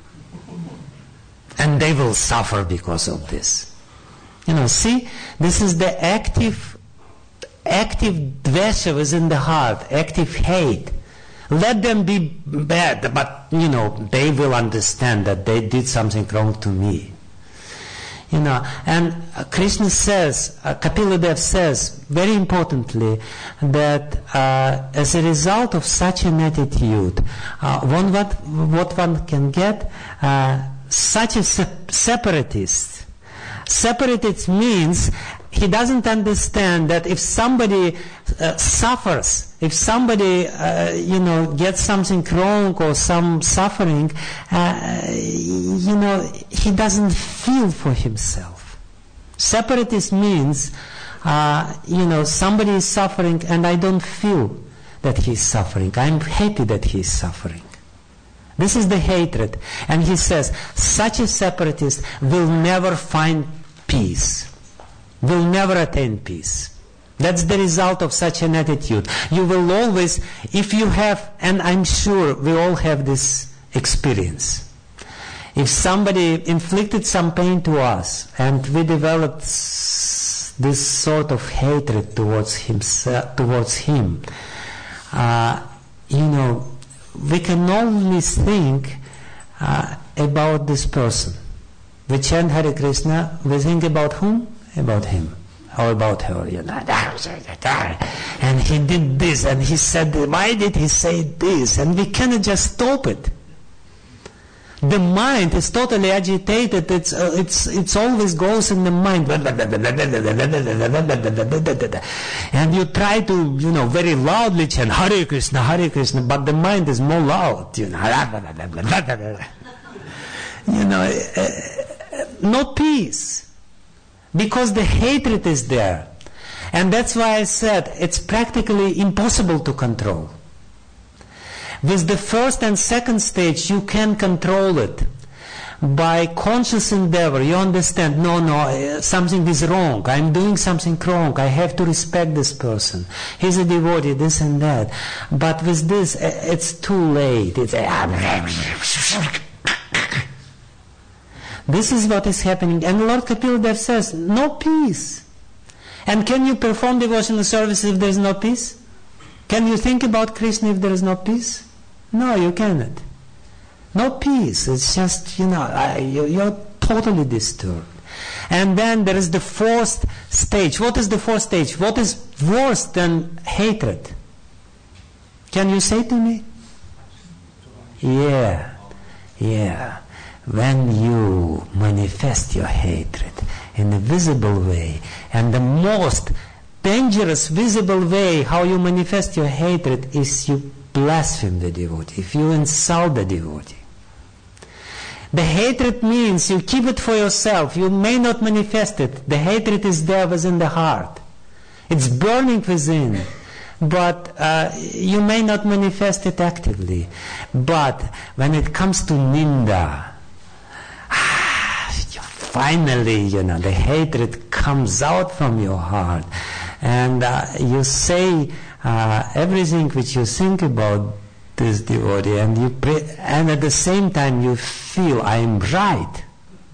And they will suffer because of this. You know, see, this is the active, active dvesha within the heart, active hate. Let them be bad, but, you know, they will understand that they did something wrong to me. You know, and uh, Krishna says, uh, Kapiladev says, very importantly, that uh, as a result of such an attitude, uh, one what, what one can get, uh, such a se- separatist. Separatist means he doesn't understand that if somebody uh, suffers, if somebody, uh, you know, gets something wrong or some suffering, uh, you know, he doesn't feel for himself. Separatist means, uh, you know, somebody is suffering and I don't feel that he's suffering. I'm happy that he's suffering. This is the hatred. And he says, such a separatist will never find peace. Will never attain peace. That's the result of such an attitude. You will always, if you have, and I'm sure we all have this experience. If somebody inflicted some pain to us and we developed this sort of hatred towards himself, towards him, uh, you know, we can only think uh, about this person. We chant Hare Krishna, we think about whom? About him. Or about her, you know. And he did this, and he said, why did he say this? And we cannot just stop it. The mind is totally agitated. It's uh, it's it's always goes in the mind, and you try to, you know, very loudly chant Hare Krishna, Hare Krishna, but the mind is more loud, you know. You know, uh, no peace, because the hatred is there, and that's why I said it's practically impossible to control. With the first and second stage, you can control it. By conscious endeavor, you understand, no, no, something is wrong. I'm doing something wrong. I have to respect this person. He's a devotee, this and that. But with this, it's too late. It's this is what is happening. And Lord Kapila Dev says, no peace. And can you perform devotional service if there is no peace? Can you think about Krishna if there is no peace? No, you cannot. No peace. It's just, you know, I, you, you're totally disturbed. And then there is the fourth stage. What is the fourth stage? What is worse than hatred? Can you say to me? Yeah, yeah. When you manifest your hatred in a visible way, and the most dangerous visible way how you manifest your hatred is you blaspheme the devotee, if you insult the devotee. The hatred means you keep it for yourself. You may not manifest it. The hatred is there within the heart. It's burning within. But uh, you may not manifest it actively. But when it comes to ninda, finally, you know, the hatred comes out from your heart. And uh, you say uh, everything which you think about this devotee, and you pray, and at the same time you feel, I am right.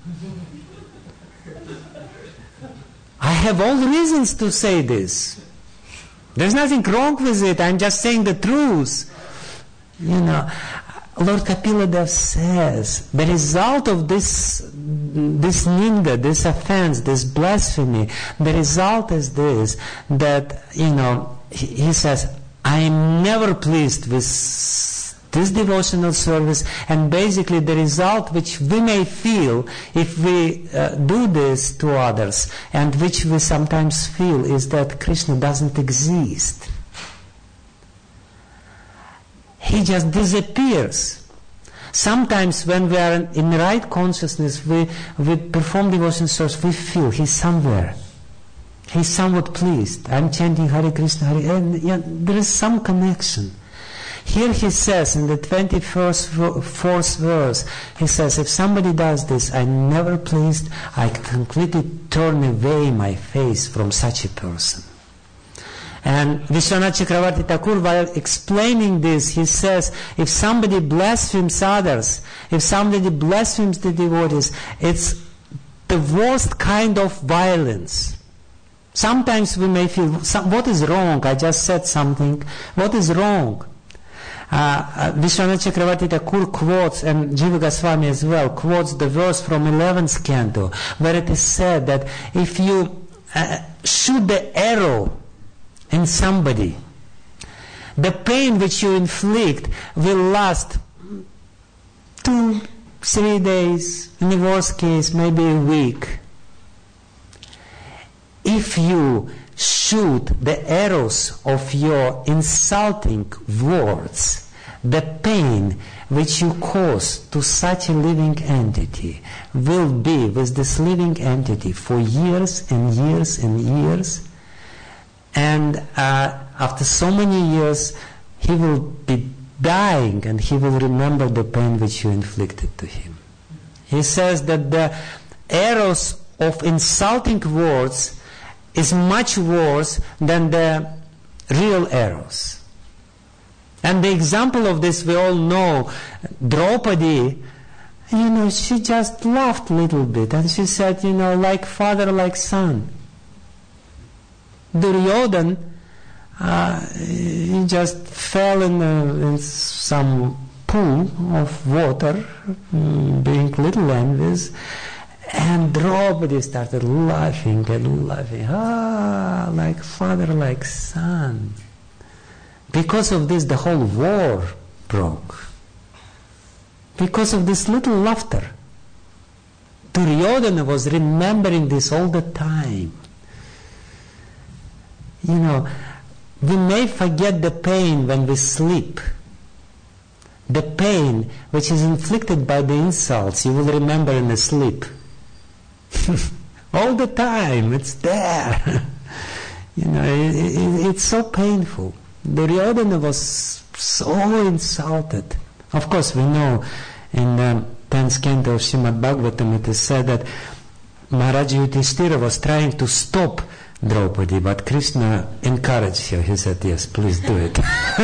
I have all reasons to say this. There's nothing wrong with it. I'm just saying the truth. You know, Lord Kapila Dev says the result of this this ninda, this offense, this blasphemy, the result is this, that, you know, he, he says, I am never pleased with this devotional service, and basically the result which we may feel if we uh, do this to others, and which we sometimes feel, is that Krishna doesn't exist. He just disappears. Sometimes when we are in right consciousness, we, we perform devotional service, we feel he's somewhere. He's somewhat pleased. I'm chanting Hare Krishna, Hare, and yeah, there is some connection. Here he says in the twenty-first, fourth verse, he says, if somebody does this, I'm never pleased, I completely turn away my face from such a person. And Vishwanath Chakravarti Thakur, while explaining this, he says, if somebody blasphemes others, if somebody blasphemes the devotees, it's the worst kind of violence. Sometimes we may feel, what is wrong? I just said something. What is wrong? Uh, uh, Vishwanath Chakravarti Thakur quotes, and Jiva Goswami as well, quotes the verse from eleventh canto, where it is said that if you uh, shoot the arrow in somebody, the pain which you inflict will last two, three days, in the worst case, maybe a week. If you shoot the arrows of your insulting words, the pain which you cause to such a living entity will be with this living entity for years and years and years. And uh, after so many years, he will be dying, and he will remember the pain which you inflicted to him. He says that the arrows of insulting words is much worse than the real arrows. And the example of this we all know, Draupadi, you know, she just laughed a little bit, and she said, you know, like father, like son. Duryodhan, uh, he just fell in, a, in some pool of water, being little envious, And Draupadi started laughing and laughing, ah, like father, like son. Because of this, the whole war broke. Because of this little laughter. Duryodhana was remembering this all the time. You know, we may forget the pain when we sleep. The pain which is inflicted by the insults, you will remember in the sleep. All the time, it's there. You know, it, it, it's so painful. Duryodhana was so insulted. Of course, we know in the tenth canto of Srimad Bhagavatam it is said that Maharaja Yudhishthira was trying to stop Draupadi, but Krishna encouraged her. He said, yes, please do it.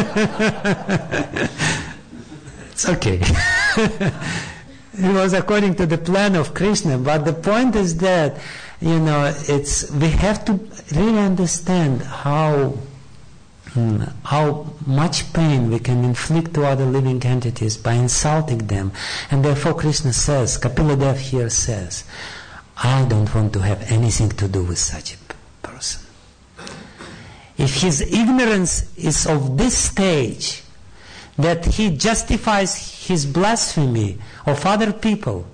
It's okay. It was according to the plan of Krishna, but the point is that, you know, it's we have to really understand how mm, how much pain we can inflict to other living entities by insulting them. And therefore Krishna says, Kapila Dev here says, I don't want to have anything to do with such a person. If his ignorance is of this stage, that he justifies his blasphemy of other people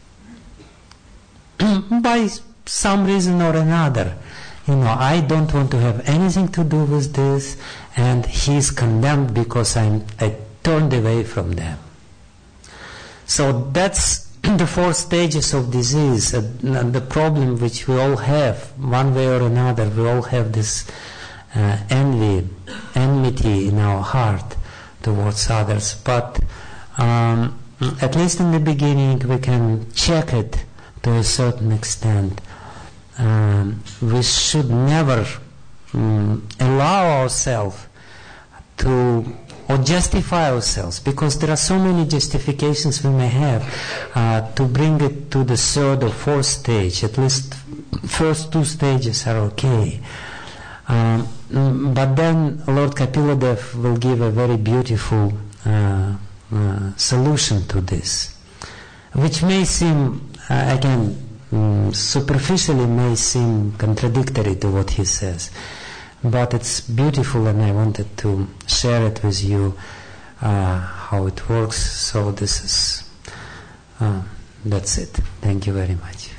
by some reason or another, you know, I don't want to have anything to do with this, and he is condemned because I'm, I turned away from them. So that's the four stages of disease, uh, the problem which we all have, one way or another. We all have this uh, envy, enmity in our heart towards others, but um, at least in the beginning we can check it to a certain extent. Um, we should never um, allow ourselves to or justify ourselves, because there are so many justifications we may have uh, to bring it to the third or fourth stage. At least first two stages are okay. Um, but then Lord Kapila Dev will give a very beautiful uh, uh, solution to this, which may seem, uh, again, um, superficially may seem contradictory to what he says, but it's beautiful, and I wanted to share it with you, uh, how it works. So this is, uh, that's it. Thank you very much.